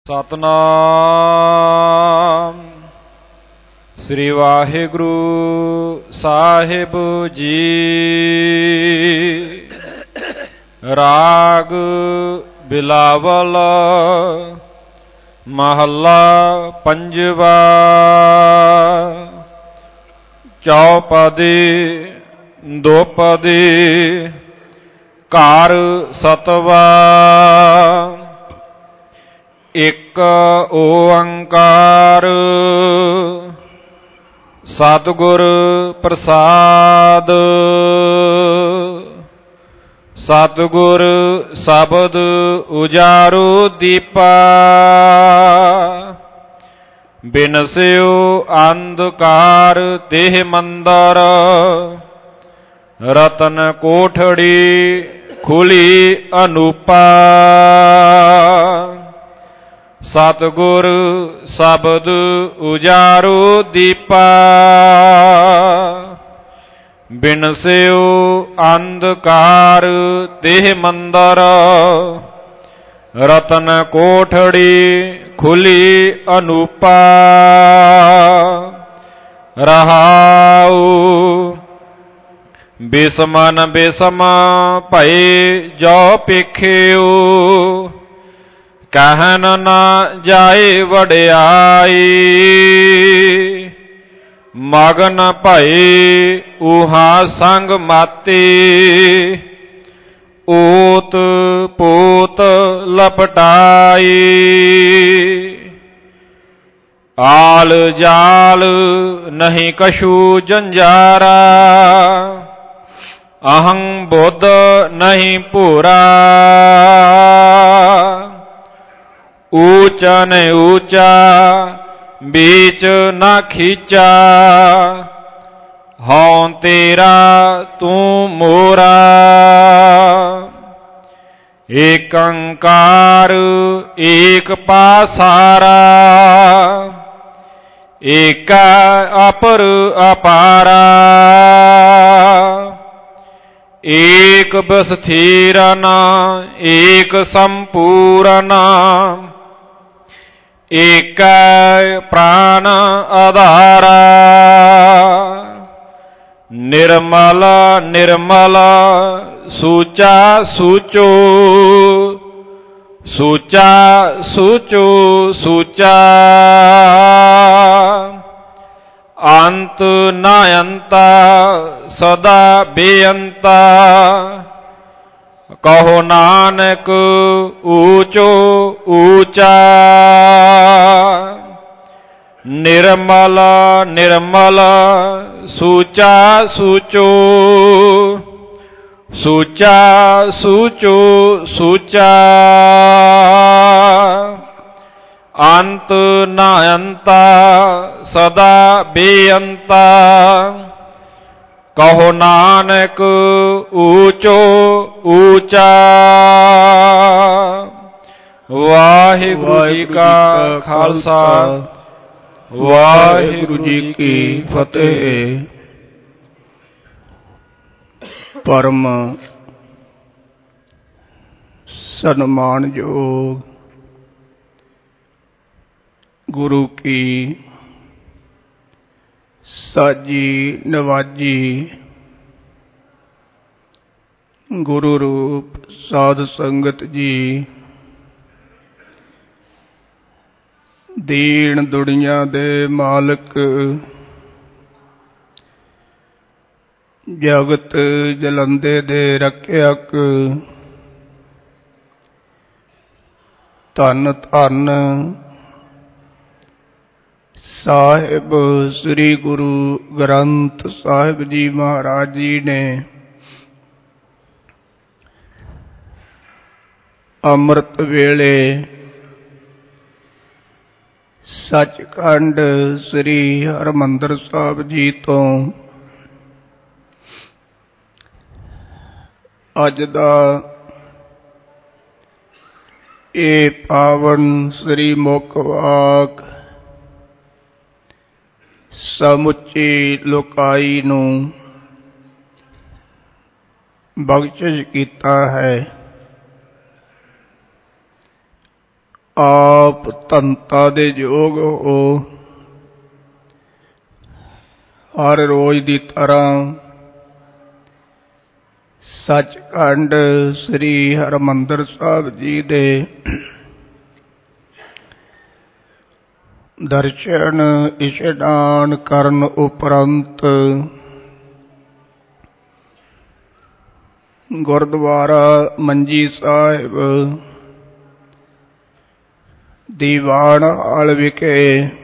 ਸਤਨਾਮ ਸ੍ਰੀ ਵਾਹਿਗੁਰੂ ਸਾਹਿਬ ਜੀ। ਰਾਗ ਬਿਲਾਵਲ ਮਹੱਲਾ ਪੰਜਵਾ। ਚੌਪਦੀ ਦੋਪਦੀ ਘਰ ਸਤਵਾ। ਇੱਕ ਓੰਕਾਰ ਸਤਿਗੁਰ ਪ੍ਰਸਾਦ। ਸਤਿਗੁਰ ਸ਼ਬਦ ਉਜਾਰੂ ਦੀਪਾ। ਬਿਨਸਿਉ ਅੰਧਕਾਰ ਤਿਹ ਮੰਦਰ। ਰਤਨ ਕੋਠੜੀ ਖੁਲੀ ਅਨੂਪਾ। ਸਤਿਗੁਰ ਸ਼ਬਦ ਉਜਾਰੂ ਦੀਪਾ। ਬਿਨਸਿਉ ਅੰਧਕਾਰ ਤਿਹ ਮੰਦਰ। ਰਤਨ ਕੋਠੜੀ ਖੁਲੀ ਅਨੂਪਾ। ਰਹਾਉ ਬਿਸਮਨ ਬਿਸਮ ਭਏ ਜੋ ਪੇਖਿਓ। ਕਹਿਨ ਨ ਜਾਏ ਵਡਿਆਈ। ਮਗਨ ਭਏ ਊਹਾ ਸੰਗ ਮਾਤੇ। ਓਤ ਪੋਤ ਲਪਟਾਈ। ਆਲ ਜਾਲ ਨਹੀਂ ਕਛੂ ਜੰਜਾਰਾ। ਅਹੰ ਬੁੱਧ ਨਹੀਂ ਭੂਰਾ। ਊਚਾ ਨ ਊਚਾ ਬੀਚ ਨਾ ਖੀਚਾ। ਹਉ ਤੇਰਾ ਤੂੰ ਮੋਰਾ। ਏਕ ਓੰਕਾਰ ਏਕ ਪਾਸਾਰਾ। ਏਕਾ ਅਪਰ ਅਪਾਰਾ। ਏਕ ਬਸਥੀਰਨ ਏਕ ਸੰਪੂਰਨ। ਏਕੈ ਪ੍ਰਾਨ ਆਧਾਰਾ। ਨਿਰਮਲ ਨਿਰਮਲ ਸੂਚਾ ਸੂਚੋ। ਸੂਚਾ ਸੂਚੋ ਸੂਚਾ। ਅੰਤ ਨ ਅੰਤਾ ਸਦਾ ਬੇਅੰਤਾ। ਕਹੋ ਨਾਨਕ ਊਚੋ ਊਚਾ। ਨਿਰਮਲ ਨਿਰਮਲ ਸੂਚਾ ਸੂਚੋ। ਸੂਚਾ ਸੂਚੋ ਸੂਚਾ। ਅੰਤ ਨ ਅੰਤਾ ਸਦਾ ਬੇਅੰਤਾ। ਕਹੋ ਨਾਨਕ ਊਚੋ ਊਚਾ। ਵਾਹਿਗੁਰੂ ਜੀ ਕਾ ਖਾਲਸਾ ਵਾਹਿਗੁਰੂ ਜੀ ਕੀ ਫਤਿਹ। ਪਰਮ ਸਨਮਾਨਯੋਗ ਗੁਰੂ ਕੀ ਸਾਜੀ ਨਵਾਜੀ ਗੁਰੂ ਰੂਪ ਸਾਧ ਸੰਗਤ ਜੀ। ਦੀਨ ਦੁਨੀਆਂ ਦੇ ਮਾਲਕ ਜਗਤ ਜਲੰਦੇ ਦੇ ਰੱਖਿਅਕ। ਧੰਨ ਧੰਨ ਸਾਹਿਬ ਸ੍ਰੀ ਗੁਰੂ ਗ੍ਰੰਥ ਸਾਹਿਬ ਜੀ ਮਹਾਰਾਜ ਜੀ ਨੇ ਅੰਮ੍ਰਿਤ ਵੇਲੇ ਸੱਚਖੰਡ ਸ੍ਰੀ ਹਰਿਮੰਦਰ ਸਾਹਿਬ ਜੀ ਤੋਂ ਅੱਜ ਦਾ ਇਹ ਪਾਵਨ ਸ੍ਰੀ ਮੁਖ ਵਾਕ ਸਮੁੱਚੀ ਲੋਕਾਈ ਨੂੰ ਬਖਸ਼ਿਸ਼ ਕੀਤਾ ਹੈ। ਆਪ ਧੰਤਾ ਦੇ ਯੋਗ ਹੋ। ਹਰ ਰੋਜ਼ ਦੀ ਤਰ੍ਹਾਂ ਸੱਚਖੰਡ ਸ੍ਰੀ ਹਰਿਮੰਦਰ ਸਾਹਿਬ ਜੀ ਦੇ ਦਰਸ਼ਨ ਇਸ਼ਨਾਨ ਕਰਨ ਉਪਰੰਤ ਗੁਰਦੁਆਰਾ ਮੰਜੀ ਸਾਹਿਬ ਦੀਵਾਨ ਹਾਲ ਵਿਖੇ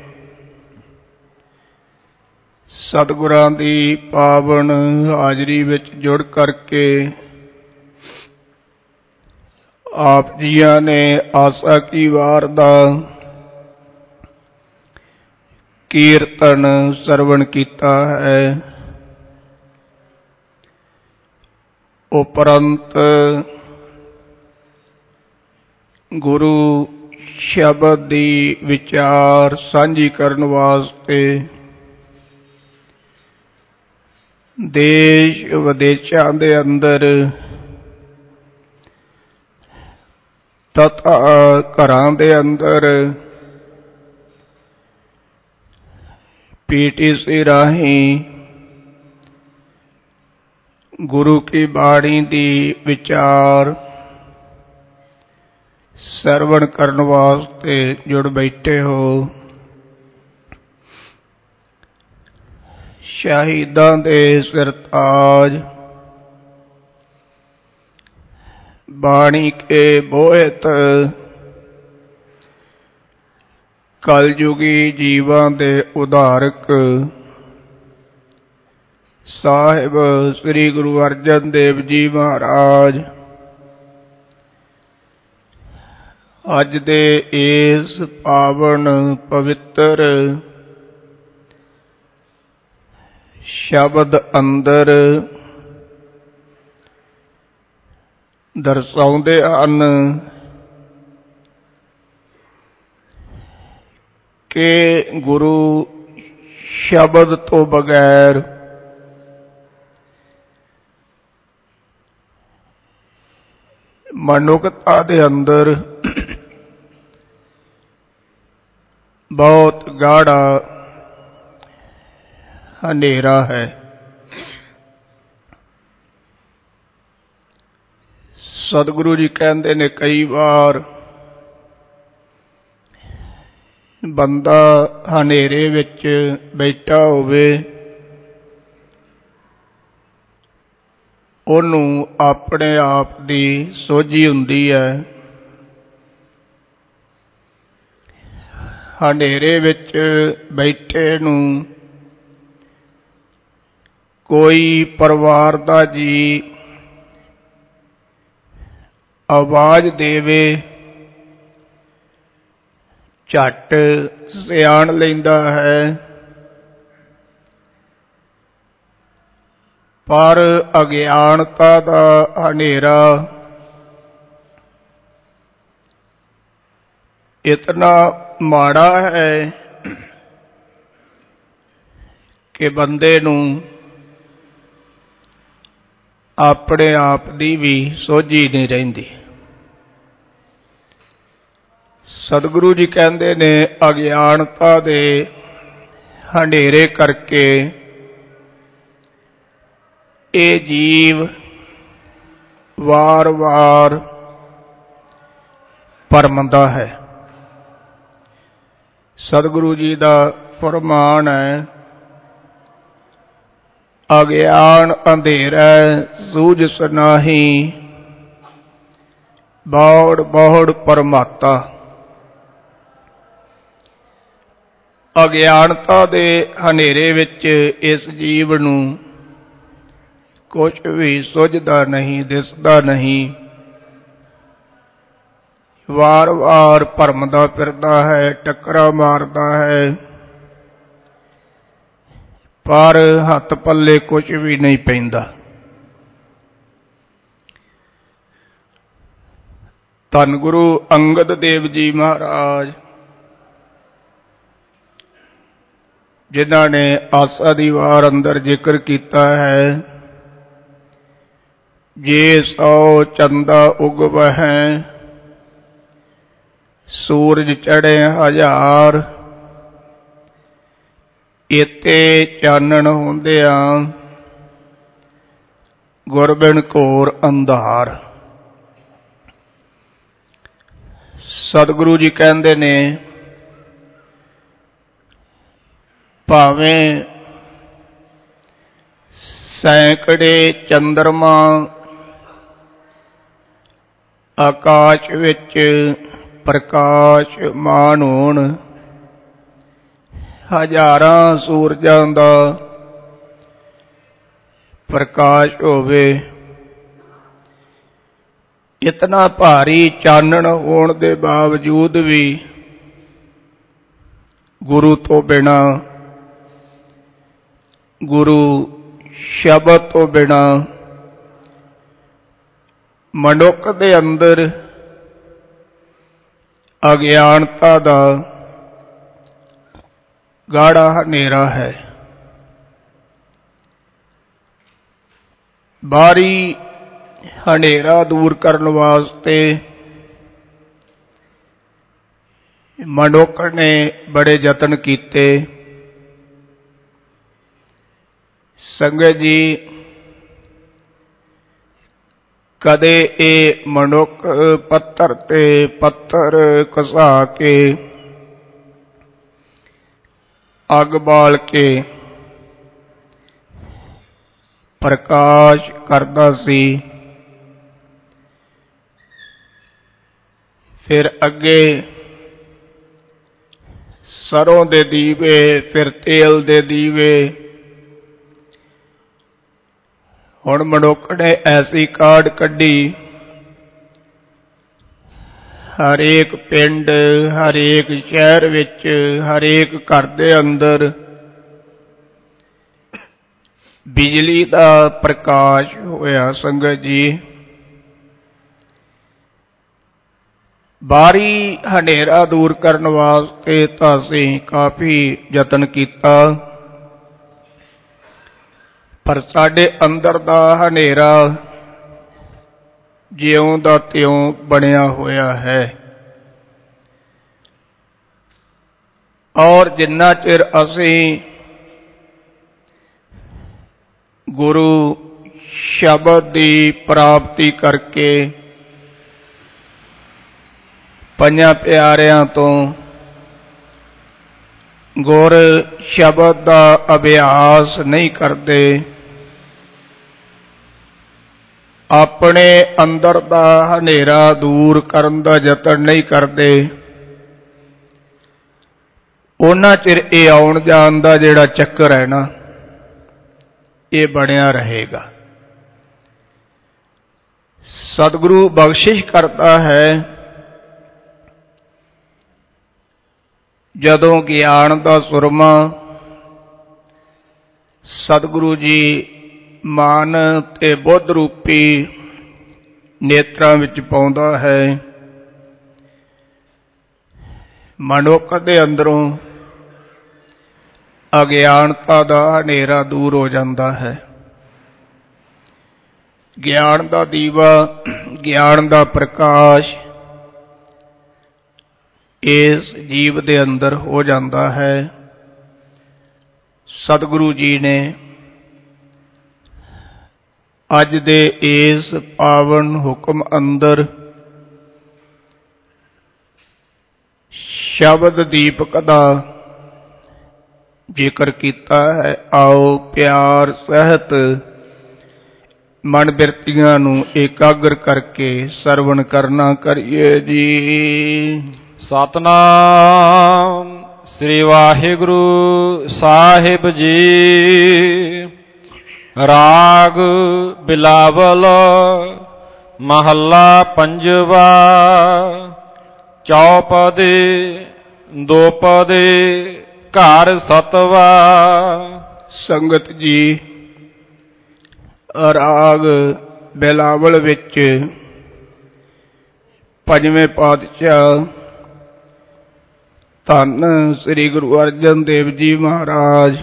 ਸਤਿਗੁਰਾਂ ਦੀ ਪਾਵਨ ਹਾਜ਼ਰੀ ਵਿੱਚ ਜੁੜ ਕਰਕੇ ਆਪ ਜੀਆਂ ਨੇ ਆਸਾ ਕੀ ਵਾਰ ਦਾ ਕੀਰਤਨ ਸਰਵਣ ਕੀਤਾ ਹੈ। ਉਪਰੰਤ ਗੁਰੂ ਸ਼ਬਦ ਦੀ ਵਿਚਾਰ ਸਾਂਝੀ ਕਰਨ ਵਾਸਤੇ ਦੇਸ਼ ਵਿਦੇਸ਼ਾਂ ਦੇ ਅੰਦਰ ਤਥਾ ਘਰਾਂ ਦੇ ਅੰਦਰ PTC ਰਾਹੀਂ ਗੁਰੂ ਕੀ ਬਾਣੀ ਦੀ ਵਿਚਾਰ ਸਰਵਣ ਕਰਨ ਵਾਸਤੇ ਜੁੜ ਬੈਠੇ ਹੋ। ਸ਼ਹੀਦਾਂ ਦੇ ਸਿਰਤਾਜ ਬਾਣੀ ਕੇ ਬੋਹਿਤ ਕਲਯੁਗੀ ਜੀਵਾਂ ਦੇ ਉਧਾਰਕ ਸਾਹਿਬ ਸ੍ਰੀ ਗੁਰੂ ਅਰਜਨ ਦੇਵ ਜੀ ਮਹਾਰਾਜ ਅੱਜ ਦੇ ਇਸ ਪਾਵਨ ਪਵਿੱਤਰ ਸ਼ਬਦ ਅੰਦਰ ਦਰਸਾਉਂਦੇ ਹਨ ਕਿ ਗੁਰੂ ਸ਼ਬਦ ਤੋਂ ਬਗੈਰ ਮਨੁੱਖਤਾ ਦੇ ਅੰਦਰ ਬਹੁਤ ਗਾੜਾ ਹਨੇਰਾ ਹੈ। ਸਤਿਗੁਰੂ ਜੀ ਕਹਿੰਦੇ ਨੇ ਕਈ ਵਾਰ ਬੰਦਾ ਹਨੇਰੇ ਵਿੱਚ ਬੈਠਾ ਹੋਵੇ ਉਹਨੂੰ ਆਪਣੇ ਆਪ ਦੀ ਸੋਝੀ ਹੁੰਦੀ ਹੈ। ਹਨੇਰੇ ਵਿੱਚ ਬੈਠੇ ਨੂੰ ਕੋਈ ਪਰਿਵਾਰ ਦਾ ਜੀ ਆਵਾਜ਼ ਦੇਵੇ ਝੱਟ ਸਿਆਣ ਲੈਂਦਾ ਹੈ, ਪਰ ਅਗਿਆਨਤਾ ਦਾ ਹਨੇਰਾ ਇਤਨਾ ਮਾੜਾ ਹੈ ਕਿ ਬੰਦੇ ਨੂੰ ਆਪਣੇ ਆਪ ਦੀ ਵੀ ਸੋਝੀ ਨਹੀਂ ਰਹਿੰਦੀ। ਸਤਿਗੁਰੂ ਜੀ ਕਹਿੰਦੇ ਨੇ ਅਗਿਆਨਤਾ ਦੇ ਹਨੇਰੇ ਕਰਕੇ ਇਹ ਜੀਵ ਵਾਰ-ਵਾਰ ਭਰਮਦਾ ਹੈ। ਸਤਿਗੁਰੂ ਜੀ ਦਾ ਫਰਮਾਨ ਹੈ ਅਗਿਆਨ ਅੰਧੇਰਾ ਸੂਝਸ ਨਾਹੀ ਬੌੜ ਬੌੜ ਭਰਮਾਤਾ। ਅਗਿਆਨਤਾ ਦੇ ਹਨੇਰੇ ਵਿੱਚ ਇਸ ਜੀਵ ਨੂੰ ਕੁਝ ਵੀ ਸੁੱਝਦਾ ਨਹੀਂ, ਦਿਸਦਾ ਨਹੀਂ, ਵਾਰ-ਵਾਰ ਭਰਮਦਾ ਫਿਰਦਾ ਹੈ, ਟੱਕਰਾਂ ਮਾਰਦਾ ਹੈ, ਪਰ ਹੱਥ ਪੱਲੇ ਕੁਝ ਵੀ ਨਹੀਂ ਪੈਂਦਾ। ਧੰਨ ਗੁਰੂ ਅੰਗਦ ਦੇਵ ਜੀ ਮਹਾਰਾਜ ਜਿਨ੍ਹਾਂ ਨੇ ਆਸਾ ਦੀ ਵਾਰ ਅੰਦਰ ਜ਼ਿਕਰ ਕੀਤਾ ਹੈ ਜੇ ਸੌ ਚੰਦਾ ਉਗਵਹਿ ਸੂਰਜ ਚੜ੍ਹੇ ਹਜ਼ਾਰ, ਏਤੇ ਚਾਨਣ ਹੁੰਦਿਆਂ ਗੁਰ ਬਿਨ ਘੋਰ ਅੰਧਾਰ। ਸਤਿਗੁਰੂ ਜੀ ਕਹਿੰਦੇ ਨੇ ਭਾਵੇਂ ਸੈਂਕੜੇ ਚੰਦਰਮਾ ਆਕਾਸ਼ ਵਿੱਚ ਪ੍ਰਕਾਸ਼ਮਾਨ ਹੋਣ, ਹਜ਼ਾਰਾਂ ਸੂਰਜਾਂ ਦਾ ਪ੍ਰਕਾਸ਼ ਹੋਵੇ, ਇਤਨਾ ਭਾਰੀ ਚਾਨਣ ਹੋਣ ਦੇ ਬਾਵਜੂਦ ਵੀ ਗੁਰੂ ਤੋਂ ਬਿਨਾਂ, ਗੁਰੂ ਸ਼ਬਦ ਤੋਂ ਬਿਨਾਂ ਮਨੁੱਖ ਦੇ ਅੰਦਰ ਅਗਿਆਨਤਾ ਦਾ ਗਾੜਾ ਹਨੇਰਾ ਹੈ। ਬਾਹਰੀ ਹਨੇਰਾ ਦੂਰ ਕਰਨ ਵਾਸਤੇ ਮਨੁੱਖ ਨੇ ਬੜੇ ਯਤਨ ਕੀਤੇ। ਸੰਗਤ ਜੀ, ਕਦੇ ਇਹ ਮਨੁੱਖ ਪੱਥਰ ਤੇ ਪੱਥਰ ਘਸਾ ਕੇ, ਅੱਗ ਬਾਲ ਕੇ ਪ੍ਰਕਾਸ਼ ਕਰਦਾ ਸੀ, ਫਿਰ ਅੱਗੇ ਸਰੋਂ ਦੇ ਦੀਵੇ, ਫਿਰ ਤੇਲ ਦੇ ਦੀਵੇ। ਹੁਣ ਮਨੁੱਖ ਨੇ ਐਸੀ ਕਾਢ ਕੱਢੀ, ਹਰੇਕ ਪਿੰਡ, ਹਰੇਕ ਸ਼ਹਿਰ ਵਿੱਚ, ਹਰੇਕ ਘਰ ਦੇ ਅੰਦਰ ਬਿਜਲੀ ਦਾ ਪ੍ਰਕਾਸ਼ ਹੋਇਆ। ਸੰਗਤ ਜੀ, ਬਾਹਰੀ ਹਨੇਰਾ ਦੂਰ ਕਰਨ ਵਾਸਤੇ ਤਾਂ ਅਸੀਂ ਕਾਫੀ ਯਤਨ ਕੀਤਾ, ਪਰ ਸਾਡੇ ਅੰਦਰ ਦਾ ਹਨੇਰਾ ਜਿਉਂ ਦਾ ਤਿਉਂ ਬਣਿਆ ਹੋਇਆ ਹੈ। ਔਰ ਜਿੰਨਾ ਚਿਰ ਅਸੀਂ ਗੁਰੂ ਸ਼ਬਦ ਦੀ ਪ੍ਰਾਪਤੀ ਕਰਕੇ ਪੰਜਾਂ ਪਿਆਰਿਆਂ ਤੋਂ ਗੁਰ ਸ਼ਬਦ ਦਾ ਅਭਿਆਸ ਨਹੀਂ ਕਰਦੇ, ਆਪਣੇ ਅੰਦਰ ਦਾ ਹਨੇਰਾ ਦੂਰ ਕਰਨ ਦਾ ਯਤਨ ਨਹੀਂ ਕਰਦੇ, ਉਹਨਾਂ ਚਿਰ ਇਹ ਆਉਣ ਜਾਣ ਦਾ ਜਿਹੜਾ ਚੱਕਰ ਹੈ ਨਾ, ਇਹ ਬਣਿਆ ਰਹੇਗਾ। ਸਤਿਗੁਰੂ ਬਖਸ਼ਿਸ਼ ਕਰਦਾ ਹੈ, ਜਦੋਂ ਗਿਆਨ ਦਾ ਸੁਰਮਾ ਸਤਿਗੁਰੂ ਜੀ ਮਨ ਤੇ ਬੁੱਧ ਰੂਪੀ ਨੇਤਰਾਂ ਵਿੱਚ ਪਾਉਂਦਾ ਹੈ, ਮਨੁੱਖ ਦੇ ਅੰਦਰੋਂ ਅਗਿਆਨਤਾ ਦਾ ਹਨੇਰਾ ਦੂਰ ਹੋ ਜਾਂਦਾ ਹੈ। ਗਿਆਨ ਦਾ ਦੀਵਾ, ਗਿਆਨ ਦਾ ਪ੍ਰਕਾਸ਼ ਇਸ ਜੀਵ ਦੇ ਅੰਦਰ ਹੋ ਜਾਂਦਾ ਹੈ। ਸਤਿਗੁਰੂ ਜੀ ਨੇ ਅੱਜ ਦੇ ਇਸ ਪਾਵਨ ਹੁਕਮ ਅੰਦਰ ਸ਼ਬਦ ਦੀਪਕ ਦਾ ਜ਼ਿਕਰ ਕੀਤਾ ਹੈ। ਆਓ ਪਿਆਰ ਸਹਿਤ ਮਨ ਬਿਰਤੀਆਂ ਨੂੰ ਇਕਾਗਰ ਕਰਕੇ ਸਰਵਣ ਕਰਨਾ ਕਰੀਏ ਜੀ। ਸਤਨਾਮ ਸ੍ਰੀ ਵਾਹਿਗੁਰੂ ਸਾਹਿਬ ਜੀ। ਰਾਗ ਬਿਲਾਵਲ ਮਹੱਲਾ ਪੰਜਵਾ। ਚੌਪਦੇ ਦੋਪਦੇ ਘਰ ਸਤਵਾ। ਸੰਗਤ ਜੀ, ਰਾਗ ਬਿਲਾਵਲ ਵਿੱਚ ਪੰਜਵੇਂ ਪਾਤਸ਼ਾਹ ਧੰਨ ਸ੍ਰੀ ਗੁਰੂ ਅਰਜਨ ਦੇਵ ਜੀ ਮਹਾਰਾਜ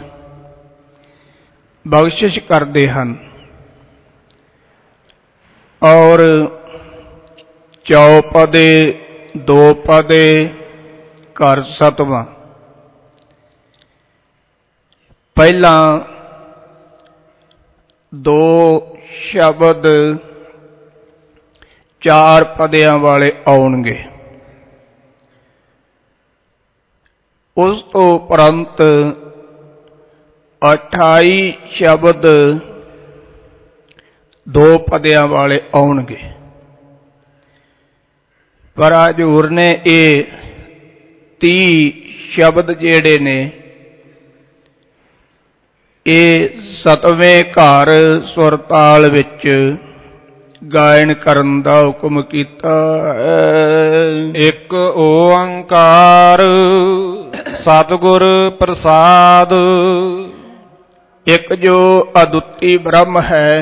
ਬਖਸ਼ਿਸ਼ ਕਰਦੇ ਹਨ ਔਰ ਚੌਪਦੇ ਦੋ ਪਦੇ ਘਰ ਸਤਵਾਂ। ਪਹਿਲਾਂ ਦੋ ਸ਼ਬਦ ਚਾਰ ਪਦਿਆਂ ਵਾਲੇ ਆਉਣਗੇ, ਉਸ ਤੋਂ ਉਪਰੰਤ 28 ਸ਼ਬਦ ਦੋ ਪਦਿਆਂ ਵਾਲੇ ਆਉਣਗੇ। ਪਰ ਹਜ਼ੂਰ ਨੇ ਇਹ 30 ਸ਼ਬਦ ਜਿਹੜੇ ਨੇ ਇਹ ਸਤਵੇਂ ਘਰ ਸੁਰਤਾਲ ਵਿੱਚ ਗਾਇਨ ਕਰਨ ਦਾ ਹੁਕਮ ਕੀਤਾ। ਇੱਕ ਓੰਕਾਰ ਸਤਿਗੁਰ ਪ੍ਰਸਾਦ। ਇੱਕ ਜੋ ਅਦੁੱਤੀ ਬ੍ਰਹਮ ਹੈ,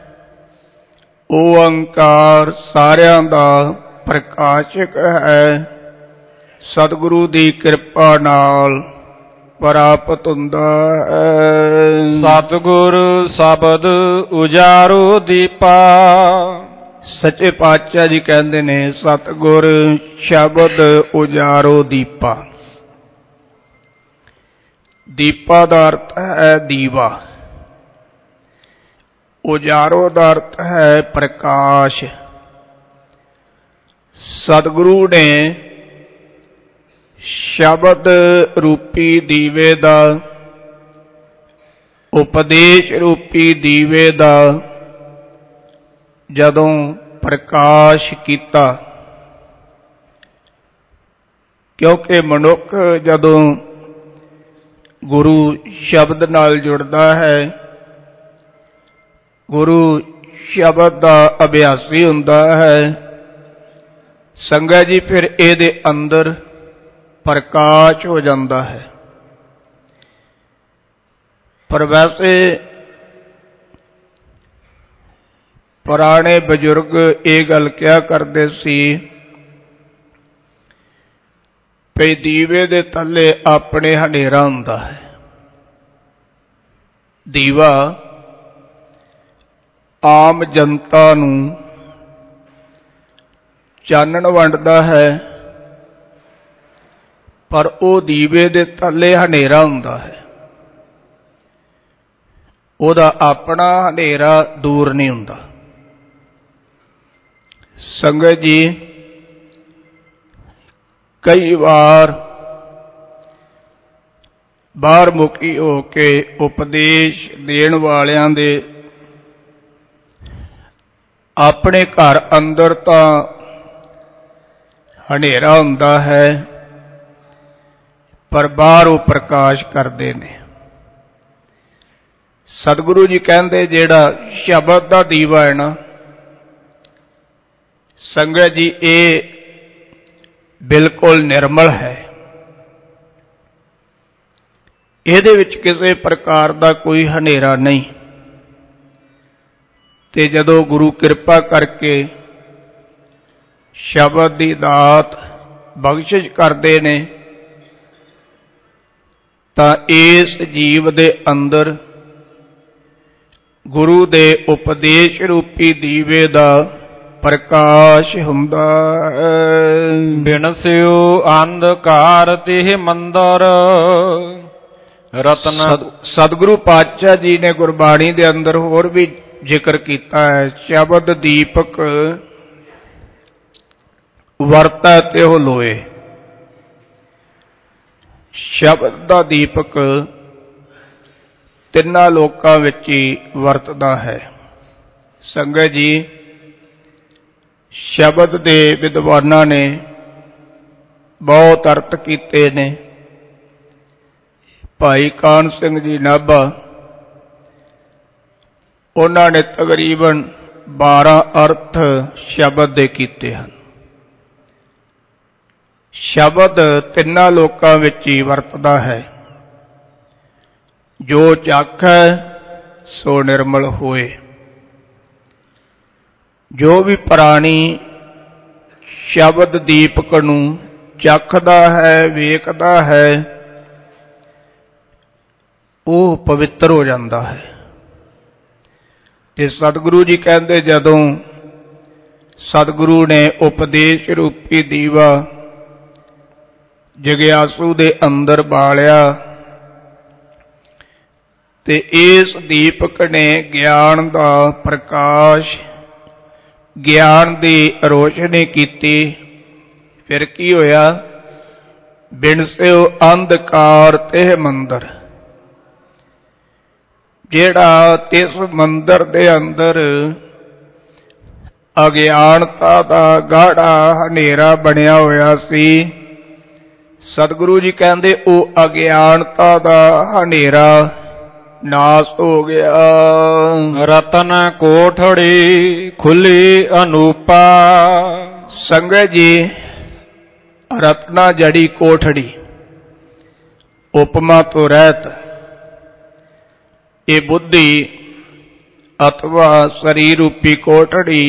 ਓੰਕਾਰ ਸਾਰਿਆਂ ਦਾ ਪ੍ਰਕਾਸ਼ਕ ਹੈ, ਸਤਿਗੁਰੂ ਦੀ ਕਿਰਪਾ ਨਾਲ ਪ੍ਰਾਪਤ ਹੁੰਦਾ ਹੈ। ਸਤਿਗੁਰ ਸ਼ਬਦ ਉਜਾਰੋ ਦੀਪਾ। ਸੱਚੇ ਪਾਤਸ਼ਾਹ ਜੀ ਕਹਿੰਦੇ ਨੇ ਸਤਿਗੁਰ ਸ਼ਬਦ ਉਜਾਰੋ ਦੀਪਾ। ਦੀਪਾ ਦਾ ਅਰਥ ਹੈ ਦੀਵਾ, ਉਜਾਰੋ ਦਾ ਅਰਥ ਹੈ ਪ੍ਰਕਾਸ਼। ਸਤਿਗੁਰੂ ਨੇ ਸ਼ਬਦ ਰੂਪੀ ਦੀਵੇ ਦਾ, ਉਪਦੇਸ਼ ਰੂਪੀ ਦੀਵੇ ਦਾ ਜਦੋਂ ਪ੍ਰਕਾਸ਼ ਕੀਤਾ, ਕਿਉਂਕਿ ਮਨੁੱਖ ਜਦੋਂ ਗੁਰੂ ਸ਼ਬਦ ਨਾਲ ਜੁੜਦਾ ਹੈ, ਗੁਰੂ ਸ਼ਬਦ ਦਾ ਅਭਿਆਸੀ ਹੁੰਦਾ ਹੈ, ਸੰਗਤ ਜੀ ਫਿਰ ਇਹਦੇ ਅੰਦਰ ਪ੍ਰਕਾਸ਼ ਹੋ ਜਾਂਦਾ ਹੈ। ਪਰ ਵੈਸੇ ਪੁਰਾਣੇ ਬਜ਼ੁਰਗ ਇਹ ਗੱਲ ਕਿਹਾ ਕਰਦੇ ਸੀ ਵੀ ਦੀਵੇ ਦੇ ਥੱਲੇ ਆਪਣੇ ਹਨੇਰਾ ਹੁੰਦਾ ਹੈ। ਦੀਵਾ ਆਮ ਜਨਤਾ ਨੂੰ ਚਾਨਣ ਵੰਡਦਾ ਹੈ, ਪਰ ਉਹ ਦੀਵੇ ਦੇ ਥੱਲੇ ਹਨੇਰਾ ਹੁੰਦਾ ਹੈ। ਉਹਦਾ ਆਪਣਾ ਹਨੇਰਾ ਦੂਰ ਨਹੀਂ ਹੁੰਦਾ। ਸੰਗਤ ਜੀ, ਕਈ ਵਾਰ ਬਾਹਰ ਮੁਖੀ ਹੋ ਕੇ ਉਪਦੇਸ਼ ਦੇਣ ਵਾਲਿਆਂ ਦੇ ਆਪਣੇ ਘਰ ਅੰਦਰ ਤਾਂ ਹਨੇਰਾ ਹੁੰਦਾ ਹੈ, ਪਰ ਬਾਹਰ ਉਹ ਪ੍ਰਕਾਸ਼ ਕਰਦੇ ਨੇ। ਸਤਿਗੁਰੂ ਜੀ ਕਹਿੰਦੇ ਜਿਹੜਾ ਸ਼ਬਦ ਦਾ ਦੀਵਾ ਹੈ ਨਾ ਸੰਗਤ ਜੀ, ਇਹ ਬਿਲਕੁਲ ਨਿਰਮਲ ਹੈ। ਇਹਦੇ ਵਿੱਚ ਕਿਸੇ ਪ੍ਰਕਾਰ ਦਾ ਕੋਈ ਹਨੇਰਾ ਨਹੀਂ। ਤੇ ਜਦੋਂ ਗੁਰੂ ਕਿਰਪਾ ਕਰਕੇ ਸ਼ਬਦ ਦੀ ਦਾਤ ਬਖਸ਼ਿਸ਼ ਕਰਦੇ ਨੇ ਤਾਂ ਇਸ ਜੀਵ ਦੇ ਅੰਦਰ ਗੁਰੂ ਦੇ ਉਪਦੇਸ਼ ਰੂਪੀ ਦੀਵੇ ਦਾ ਪ੍ਰਕਾਸ਼ ਹੁੰਦਾ ਹੈ। ਬਿਨਸਿਓ ਅੰਧਕਾਰ ਤਿਹ ਮੰਦਰ ਰਤਨ। ਸਤਿਗੁਰੂ ਪਾਤਸ਼ਾਹ ਜੀ ਨੇ ਗੁਰਬਾਣੀ ਦੇ ਅੰਦਰ ਹੋਰ ਵੀ ਜ਼ਿਕਰ ਕੀਤਾ ਹੈ, ਸ਼ਬਦ ਦੀਪਕ ਵਰਤੈ ਤਿਹੁ ਲੋਏ। ਸ਼ਬਦ ਦਾ ਦੀਪਕ ਤਿੰਨਾਂ ਲੋਕਾਂ ਵਿੱਚ ਹੀ ਵਰਤਦਾ ਹੈ। ਸੰਗਤ ਜੀ, ਸ਼ਬਦ ਦੇ ਵਿਦਵਾਨਾਂ ਨੇ ਬਹੁਤ ਅਰਥ ਕੀਤੇ ਨੇ। ਭਾਈ ਕਾਹਨ ਸਿੰਘ ਜੀ ਨਾਭਾ, ਉਹਨਾਂ ਨੇ ਤਕਰੀਬਨ 12 ਅਰਥ ਸ਼ਬਦ ਦੇ ਕੀਤੇ ਹਨ। ਸ਼ਬਦ ਤਿੰਨਾਂ ਲੋਕਾਂ ਵਿੱਚ ਹੀ ਵਰਤਦਾ ਹੈ। ਜੋ ਚਾਖੈ ਸੋ ਨਿਰਮਲ ਹੋਏ। ਜੋ ਵੀ ਪ੍ਰਾਣੀ ਸ਼ਬਦ ਦੀਪਕ ਨੂੰ ਚਖਦਾ ਹੈ, ਵੇਖਦਾ ਹੈ, ਉਹ ਪਵਿੱਤਰ ਹੋ ਜਾਂਦਾ ਹੈ। ਤੇ ਸਤਿਗੁਰੂ ਜੀ ਕਹਿੰਦੇ ਜਦੋਂ ਸਤਿਗੁਰੂ ਨੇ ਉਪਦੇਸ਼ ਰੂਪੀ ਦੀਵਾ ਜਗਿਆਸੂ ਦੇ ਅੰਦਰ ਬਾਲਿਆ ਤੇ ਇਸ ਦੀਪਕ ਨੇ ਗਿਆਨ ਦਾ ਪ੍ਰਕਾਸ਼, ਗਿਆਨ ਦੀ ਰੋਸ਼ਨੀ ਕੀਤੀ। ਫਿਰ ਕੀ ਹੋਇਆ? ਬਿਨਸਿਓ ਅੰਧਕਾਰ ਤਿਹ ਮੰਦਰ। ਜਿਹੜਾ ਤਿਸ ਮੰਦਰ ਦੇ ਅੰਦਰ ਅਗਿਆਨਤਾ ਦਾ ਗਾੜਾ ਹਨੇਰਾ ਬਣਿਆ ਹੋਇਆ ਸੀ, ਸਤਿਗੁਰੂ ਜੀ ਕਹਿੰਦੇ ਉਹ ਅਗਿਆਨਤਾ ਦਾ ਹਨੇਰਾ ਨਾਸ ਹੋ ਗਿਆ। ਰਤਨ ਕੋਠੜੀ ਖੁੱਲੀ ਅਨੂਪਾ। ਸੰਗਤ ਜੀ, ਰਤਨਾ ਜੜੀ ਕੋਠੜੀ, ਉਪਮਾ ਤੋਂ ਰਹਿਤ, ਇਹ ਬੁੱਧੀ ਅਥਵਾ ਸਰੀਰ ਰੂਪੀ ਕੋਠੜੀ,